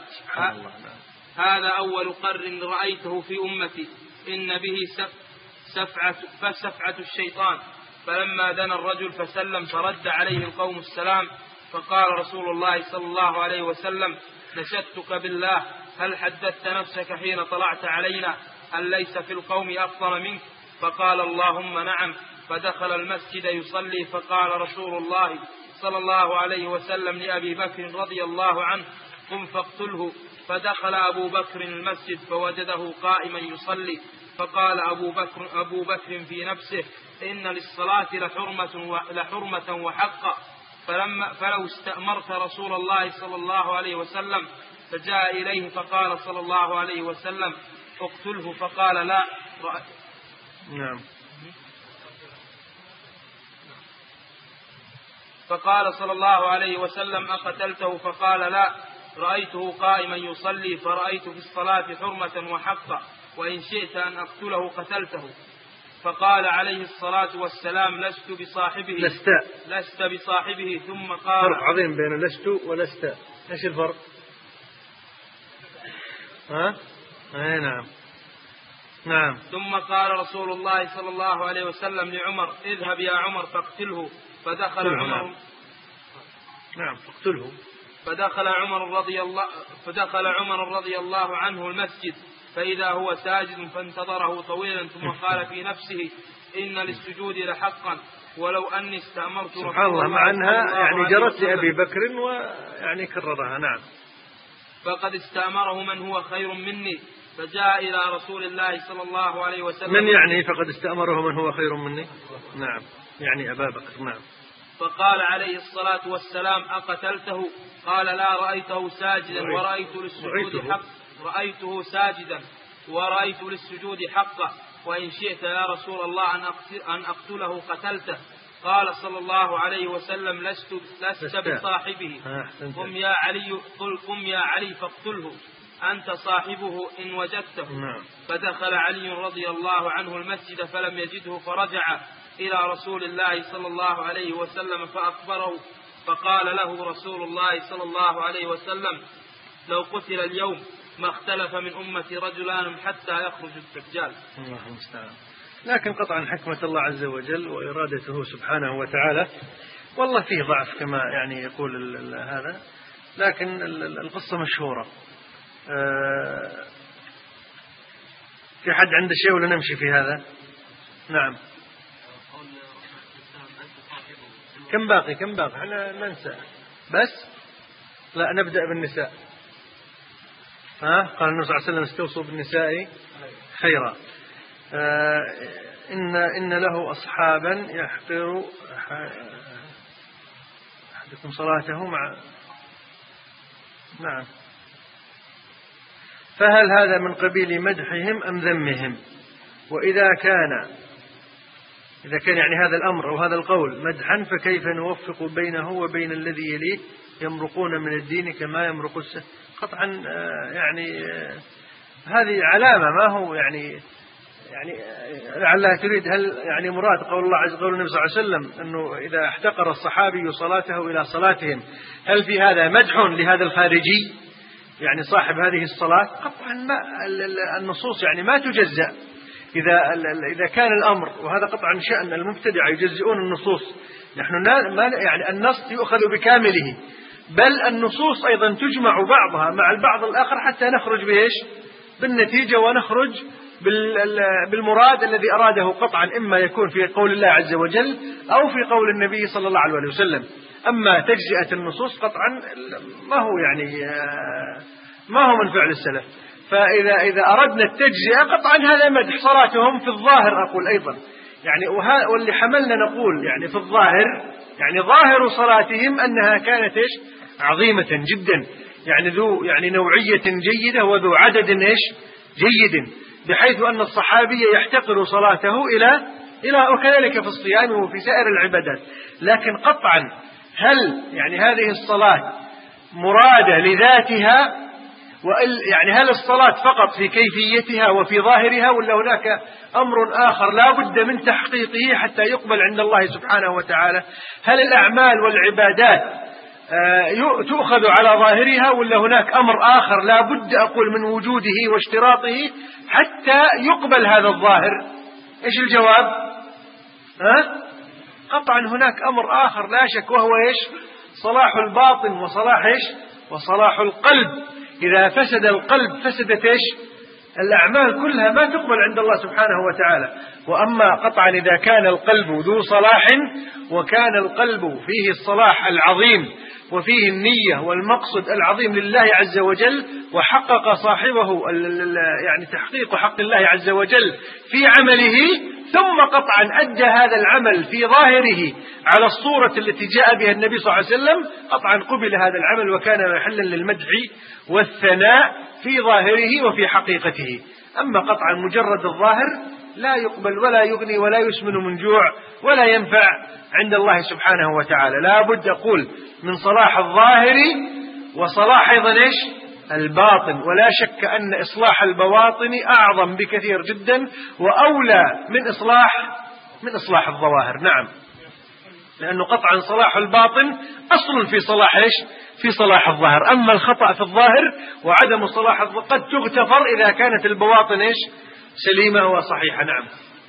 Speaker 2: هذا أول قر رأيته في أمتي، إن به سفعة, فسفعة الشيطان. فلما دنا الرجل فسلم فرد عليه القوم السلام، فقال رسول الله صلى الله عليه وسلم: نشدتك بالله، هل حدثت نفسك حين طلعت علينا أن ليس في القوم أفضل منك؟ فقال: اللهم نعم. فدخل المسجد يصلي، فقال رسول الله صلى الله عليه وسلم لأبي بكر رضي الله عنه: قم فاقتله. فدخل أبو بكر المسجد فوجده قائما يصلي، فقال أبو بكر, أبو بكر في نفسه: إن للصلاة لحرمة, لحرمة وحقا، فلما فلو استأمرت رسول الله صلى الله عليه وسلم. فجاء إليه فقال صلى الله عليه وسلم: اقتله. فقال: لا.
Speaker 3: نعم.
Speaker 2: فقال صلى الله عليه وسلم: أقتلته؟ فقال: لا، رأيته قائما يصلي، فرأيت في الصلاة حرمة وحقا، وإن شئت أن أقتله قتلته. فقال عليه الصلاة والسلام: لست بصاحبه
Speaker 3: لست
Speaker 2: لست بصاحبه ثم قال:
Speaker 3: فرق عظيم بين لست ولست. ايش الفرق؟ ها؟ اي نعم. نعم.
Speaker 2: ثم قال رسول الله صلى الله عليه وسلم لعمر: اذهب يا عمر فاقتله. فدخل عمر
Speaker 3: نعم. نعم فاقتله.
Speaker 2: فدخل عمر رضي الله فدخل عمر رضي الله عنه المسجد، فإذا هو ساجد، فانتظره طويلا، ثم قال في نفسه: إن للسجود لحقا، ولو أني استأمرت رسول
Speaker 3: سبحان الله، مع أنها يعني جرت لأبي بكر ويعني كررها. نعم.
Speaker 2: فقد استأمره من هو خير مني. فجاء إلى رسول الله صلى الله عليه وسلم.
Speaker 3: من يعني فقد استأمره من هو خير مني؟ نعم، يعني أبا بكر. نعم.
Speaker 2: فقال عليه الصلاة والسلام: أقتلته؟ قال: لا، رأيته ساجدا ورأيت للسجود حق رأيته ساجدا ورأيت للسجود حقا، وإن شئت يا رسول الله أن أقتله قتلته. قال صلى الله عليه وسلم: لست لست بصاحبه. قم يا علي قل قم يا علي فاقتله، أنت صاحبه إن وجدته. فدخل علي رضي الله عنه المسجد فلم يجده، فرجع إلى رسول الله صلى الله عليه وسلم فأخبره، فقال له رسول الله صلى الله عليه وسلم: لو قتل اليوم ما اختلف من أمتي رجلان حتى يخرج الدجال.
Speaker 3: الله المستعان. لكن قطعا حكمة الله عز وجل وإرادته سبحانه وتعالى، والله فيه ضعف كما يعني يقول هذا، لكن القصة مشهورة. في حد عنده شيء ولا نمشي في هذا؟ نعم. كم باقي كم باقي احنا ننسى بس. لا، نبدأ بالنساء. ها قال النبي صلى الله عليه وسلم: استوصوا بالنساء خيرا. آه إن إن له أصحابا يحقر أحدكم صلاته مع. نعم. فهل هذا من قبيل مدحهم أم ذمهم؟ وإذا كان إذا كان يعني هذا الأمر أو هذا القول مدحا، فكيف نوفق بينه وبين الذي يليه يمرقون من الدين كما يمرق السهم؟ قطعا يعني هذه علامة، ما هو يعني يعني لعلها تريد هل يعني مراد قول الله عز وجل النبي صلى الله عليه وسلم أنه إذا احتقر الصحابي صلاته إلى صلاتهم، هل في هذا مدح لهذا الخارجي يعني صاحب هذه الصلاة؟ قطعا ما النصوص يعني ما تجزأ. إذا إذا كان الأمر، وهذا قطعا شأن المبتدع يجزئون النصوص، نحن ما يعني النص يؤخذ بكامله، بل النصوص أيضا تجمع بعضها مع البعض الآخر حتى نخرج بإيش؟ بالنتيجة، ونخرج بالمراد الذي أراده قطعا، إما يكون في قول الله عز وجل أو في قول النبي صلى الله عليه وسلم. أما تجزئة النصوص قطعا ما هو يعني ما هو من فعل السلف. فإذا إذا أردنا التجزئة قطعا هذا مدح صلاتهم في الظاهر، أقول أيضا يعني واللي حملنا نقول يعني في الظاهر يعني ظاهر صلاتهم أنها كانت إيش؟ عظيمة جدا، يعني ذو يعني نوعية جيدة وذو عدد إيش؟ جيد، بحيث أن الصحابي يحتقر صلاته إلى إلى وكذلك في الصيام وفي سائر العبادات. لكن قطعا هل يعني هذه الصلاة مرادة لذاتها، يعني هل الصلاة فقط في كيفيتها وفي ظاهرها، ولا هناك أمر آخر لا بد من تحقيقه حتى يقبل عند الله سبحانه وتعالى؟ هل الأعمال والعبادات تؤخذ على ظاهرها، ولا هناك أمر آخر لا بد أقول من وجوده واشتراطه حتى يقبل هذا الظاهر؟ إيش الجواب؟ ها؟ قطعا هناك أمر آخر لا شك، وهو إيش؟ صلاح الباطن وصلاح إيش وصلاح القلب. إذا فسد القلب فسدت إيش الأعمال كلها ما تقبل عند الله سبحانه وتعالى. وأما قطعا إذا كان القلب ذو صلاح وكان القلب فيه الصلاح العظيم وفيه النية والمقصد العظيم لله عز وجل، وحقق صاحبه يعني تحقيق حق الله عز وجل في عمله، ثم قطعا أدى هذا العمل في ظاهره على الصورة التي جاء بها النبي صلى الله عليه وسلم، قطعا قبل هذا العمل وكان محلا للمدح والثناء في ظاهره وفي حقيقته. أما قطعا مجرد الظاهر لا يقبل ولا يغني ولا يسمن من جوع ولا ينفع عند الله سبحانه وتعالى. لا بد أقول من صلاح الظاهر وصلاح أيضا إيش الباطن، ولا شك أن إصلاح البواطن أعظم بكثير جدا وأولى من إصلاح من إصلاح الظواهر. نعم، لأنه قطعا صلاح الباطن أصل في صلاح إيش في صلاح الظاهر. أما الخطأ في الظاهر وعدم صلاح الظاهر قد تغتفر إذا كانت البواطن إيش سليمة وصحيحة. نعم.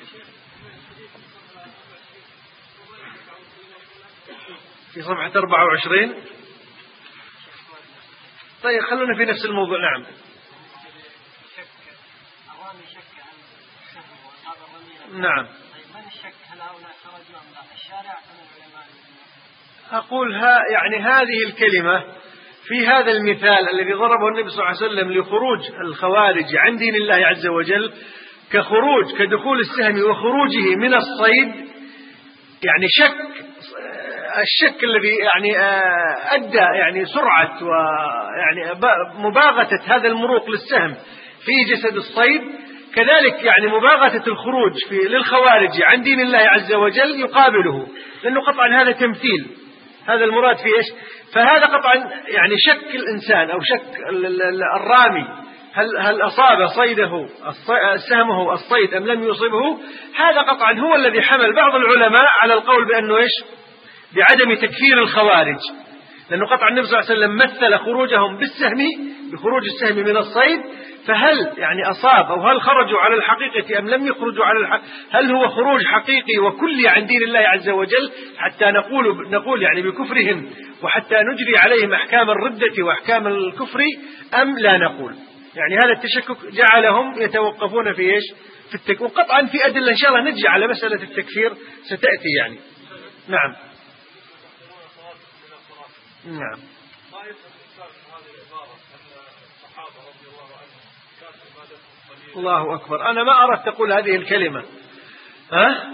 Speaker 3: في صفحة أربعة وعشرين. طيب خلونا في نفس الموضوع. نعم. نعم. أقول ها يعني هذه الكلمة في هذا المثال الذي ضربه النبي صلى الله عليه وسلم لخروج الخوارج عن دين الله عز وجل كخروج كدخول السهم وخروجه من الصيد، يعني شك الشك الذي يعني أدى يعني سرعة ويعني مباغتة هذا المروق للسهم في جسد الصيد، كذلك يعني مباغتة الخروج في للخوارج عن دين الله عز وجل يقابله، لأنه قطعا هذا تمثيل، هذا المراد فيه إيش. فهذا قطعا يعني شك الإنسان أو شك الرامي هل هل أصاب صيده سهمه الصيد أم لم يصبه، هذا قطعا هو الذي حمل بعض العلماء على القول بأنه إيش بعدم تكفير الخوارج، لأنه قطعا النبي صلى الله عليه وسلم مثل خروجهم بالسهم بخروج السهم من الصيد، فهل يعني أصاب أو هل خرجوا على الحقيقة أم لم يخرجوا على الحقيقة، هل هو خروج حقيقي وكلي عن دين الله عز وجل حتى نقول نقول يعني بكفرهم وحتى نجري عليهم أحكام الردة وأحكام الكفر، أم لا نقول يعني هذا التشكك جعلهم يتوقفون في إيش في التكفير. وقطعا في أدلة إن شاء الله نجي على مسألة التكفير ستأتي يعني. نعم. نعم. الله أكبر. أنا ما أردت أقول هذه الكلمة. ها؟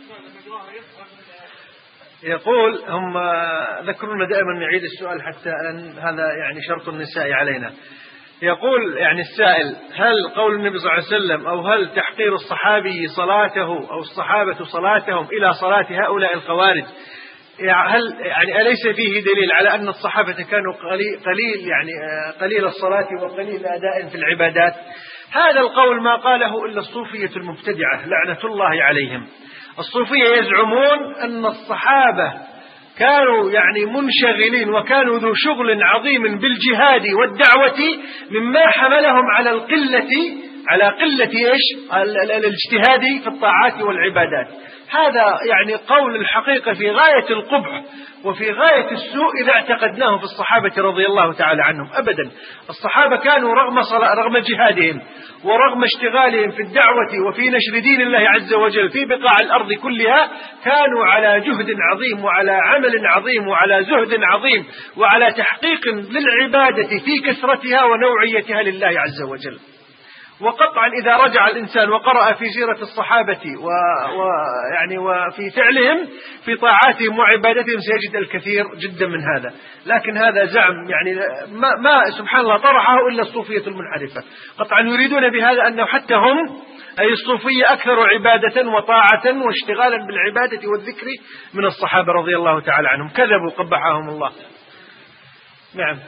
Speaker 3: يقول هم ذكرونا دائما نعيد السؤال حتى أن هذا يعني شرط النساء علينا. يقول يعني السائل هل قول النبي صلى الله عليه وسلم أو هل تحقير الصحابي صلاته أو الصحابة صلاتهم إلى صلاة هؤلاء الخوارج هل يعني أليس فيه دليل على أن الصحابة كانوا قليل, قليل يعني قليل الصلاة وقليل الأداء في العبادات؟ هذا القول ما قاله إلا الصوفية المبتدعة لعنة الله عليهم. الصوفية يزعمون أن الصحابة كانوا يعني منشغلين وكانوا ذو شغل عظيم بالجهاد والدعوة مما حملهم على القلة على قلة إيش الاجتهاد في الطاعات والعبادات. هذا يعني قول الحقيقة في غاية القبح وفي غاية السوء إذا اعتقدناه في الصحابة رضي الله تعالى عنهم. أبدا، الصحابة كانوا رغم رغم جهادهم ورغم اشتغالهم في الدعوة وفي نشر دين الله عز وجل في بقاع الأرض كلها كانوا على جهد عظيم وعلى عمل عظيم وعلى زهد عظيم وعلى تحقيق للعبادة في كثرتها ونوعيتها لله عز وجل. وقطعا إذا رجع الإنسان وقرأ في سيرة الصحابة ويعني وفي فعلهم في طاعاتهم وعبادتهم سيجد الكثير جدا من هذا. لكن هذا زعم يعني ما, ما سبحان الله طرحه إلا الصوفية المنحرفة. قطعا يريدون بهذا أنه حتى هم أي الصوفية أكثر عبادة وطاعة واشتغالا بالعبادة والذكر من الصحابة رضي الله تعالى عنهم. كذبوا قبحهم الله. نعم.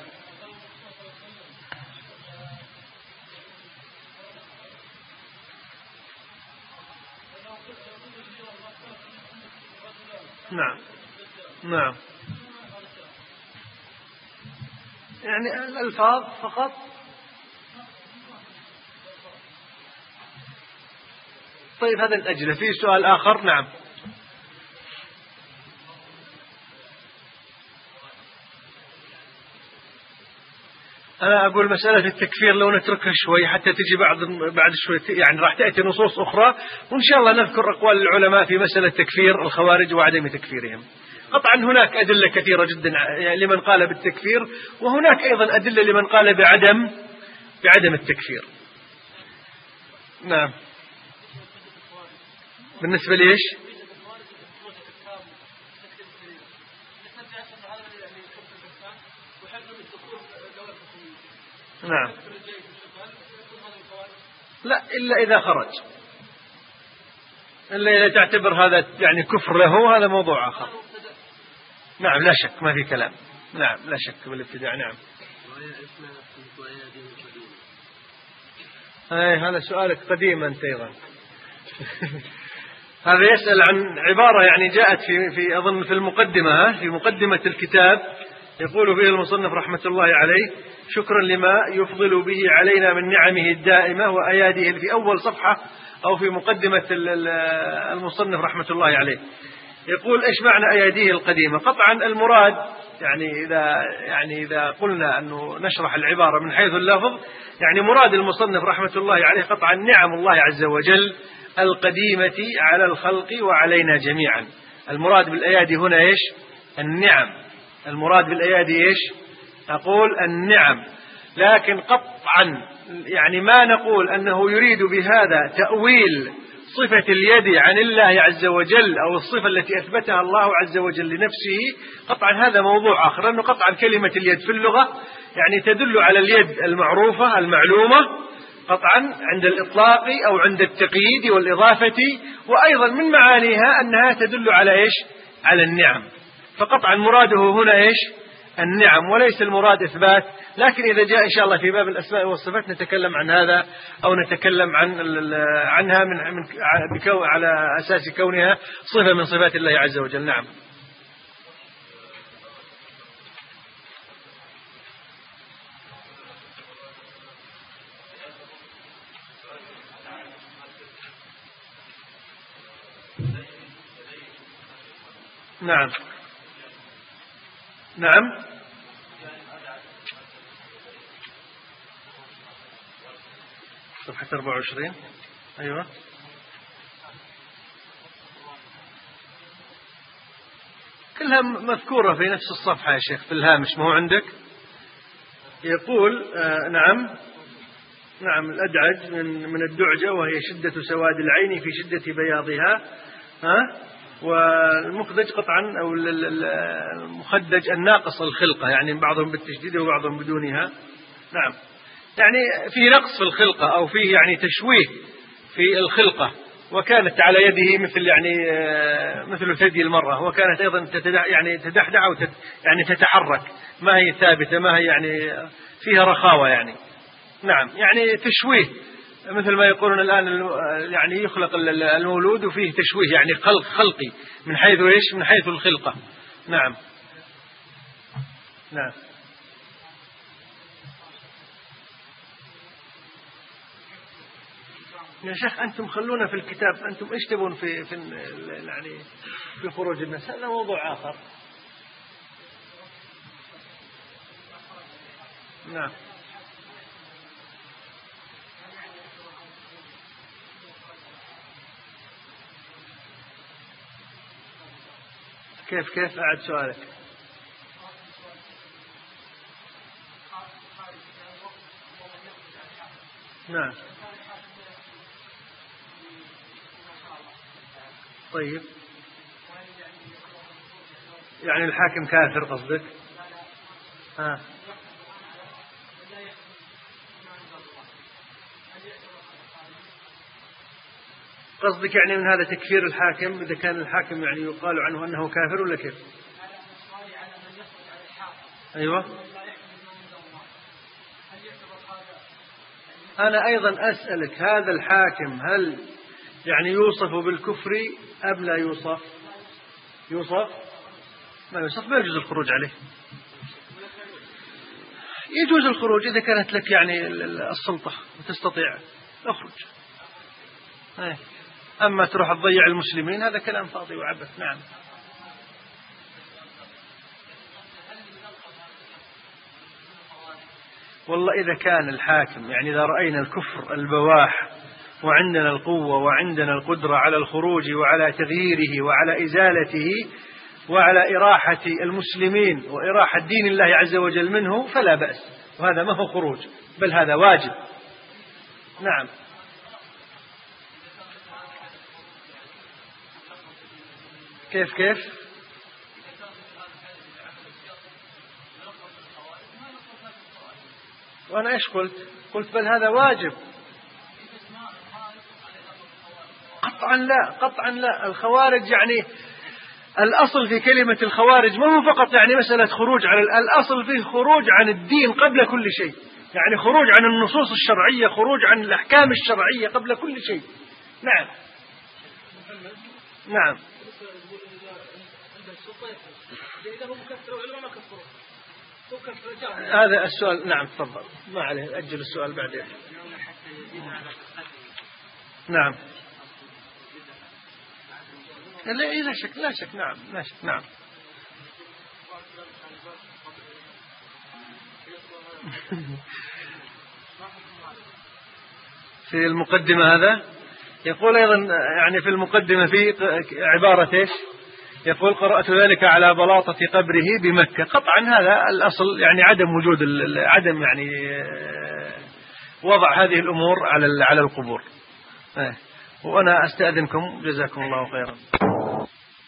Speaker 3: نعم. نعم. يعني الألفاظ فقط. طيب هذا الأجل. في سؤال آخر. نعم. أنا أقول مسألة التكفير لو نتركها شوي حتى تجي بعد بعد شوي، يعني راح تأتي نصوص أخرى، وإن شاء الله نذكر أقوال العلماء في مسألة تكفير الخوارج وعدم تكفيرهم. قطعا هناك أدلة كثيرة جدا لمن قال بالتكفير، وهناك أيضا أدلة لمن قال بعدم بعدم التكفير. نعم. بالنسبة ليش؟ نعم. لا إلا إذا خرج، إلا إذا تعتبر هذا يعني كفر له، هذا موضوع آخر. نعم لا شك، ما في كلام. نعم لا شك بالابتداع. نعم. أي هذا سؤالك قديم أنت أيضا. هذا يسأل عن عبارة يعني جاءت في في أظن في المقدمة في مقدمة الكتاب، يقول فيه المصنف رحمة الله عليه: شكرا لما يفضل به علينا من نعمه الدائمة وأياده، في أول صفحة أو في مقدمة المصنف رحمة الله عليه. يقول: إيش معنى أياديه القديمة؟ قطعا المراد يعني إذا يعني إذا قلنا أنه نشرح العبارة من حيث اللفظ، يعني مراد المصنف رحمة الله عليه قطعا نعم الله عز وجل القديمة على الخلق وعلينا جميعا. المراد بالأيادي هنا إيش؟ النعم. المراد بالأيادي إيش؟ أقول النعم. لكن قطعا يعني ما نقول أنه يريد بهذا تأويل صفة اليد عن الله عز وجل أو الصفة التي أثبتها الله عز وجل لنفسه. قطعا هذا موضوع آخر، لأنه قطعا كلمة اليد في اللغة يعني تدل على اليد المعروفة المعلومة قطعا عند الإطلاق أو عند التقييد والإضافة، وأيضا من معانيها أنها تدل على إيش؟ على النعم. فقطعا مراده هنا إيش؟ النعم، وليس المراد إثبات. لكن إذا جاء إن شاء الله في باب الأسماء والصفات نتكلم عن هذا، أو نتكلم عن عنها من من على أساس كونها صفة من صفات الله عز وجل. نعم. نعم. نعم. صفحة أربعة وعشرين. أيوة. كلها مذكورة في نفس الصفحة يا شيخ في الهامش، ما هو عندك؟ يقول آه نعم نعم الأدعج من من الدعجة، وهي شدة سواد العين في شدة بياضها. ها. والمخدج قطعا أو المخدج الناقص الخلقة، يعني بعضهم بالتشديد وبعضهم بدونها. نعم. يعني في نقص في الخلقة أو فيه يعني تشويه في الخلقة، وكانت على يده مثل يعني مثل ثدي المرة، وكانت أيضا يعني تدحدح أو يعني تتحرك، ما هي ثابتة، ما هي يعني فيها رخاوة يعني. نعم. يعني تشويه مثل ما يقولون الآن، يعني يخلق المولود وفيه تشويه يعني خلق خلقي من حيث إيش؟ من حيث الخلقة. نعم. نعم. يا شيخ أنتم خلونا في الكتاب، أنتم إيش تبون في في يعني في خروج الناس؟ هذا موضوع آخر. نعم. كيف كيف أعد سؤالك؟ نعم. طيب يعني الحاكم كافر قصدك؟ ها. قصدك يعني من هذا تكفير الحاكم إذا كان الحاكم يعني يقال عنه أنه كافر ولا كيف؟ أيوة. أنا أيضا أسألك هذا الحاكم هل يعني يوصف بالكفر أم لا يوصف؟ يوصف؟ ما يوصف ما يجوز الخروج عليه. يجوز الخروج إذا كانت لك يعني السلطة وتستطيع اخرج. أما تروح تضيع المسلمين هذا كلام فاضي وعبث. نعم. والله إذا كان الحاكم يعني إذا رأينا الكفر البواح وعندنا القوة وعندنا القدرة على الخروج وعلى تغييره وعلى إزالته وعلى إراحة المسلمين وإراحة دين الله عز وجل منه فلا بأس، وهذا ما هو خروج بل هذا واجب. نعم. كيف كيف وأنا إيش قلت قلت بل هذا واجب. قطعا لا قطعا لا. الخوارج يعني الأصل في كلمة الخوارج ما هو فقط يعني مسألة خروج على الأصل فيه خروج عن الدين قبل كل شيء، يعني خروج عن النصوص الشرعية، خروج عن الأحكام الشرعية قبل كل شيء. نعم نعم. هذا السؤال. نعم تفضل. ما عليه أجل السؤال بعدين. نعم. لا لا شك لا شك. نعم لا شك. نعم. في المقدمة هذا يقول أيضا يعني في المقدمة في عبارة إيش؟ يقول قرأت ذلك على بلاطة قبره بمكة. قطعا هذا الأصل يعني عدم وجود عدم يعني وضع هذه الأمور على على القبور. وأنا أستأذنكم جزاكم الله خيرا.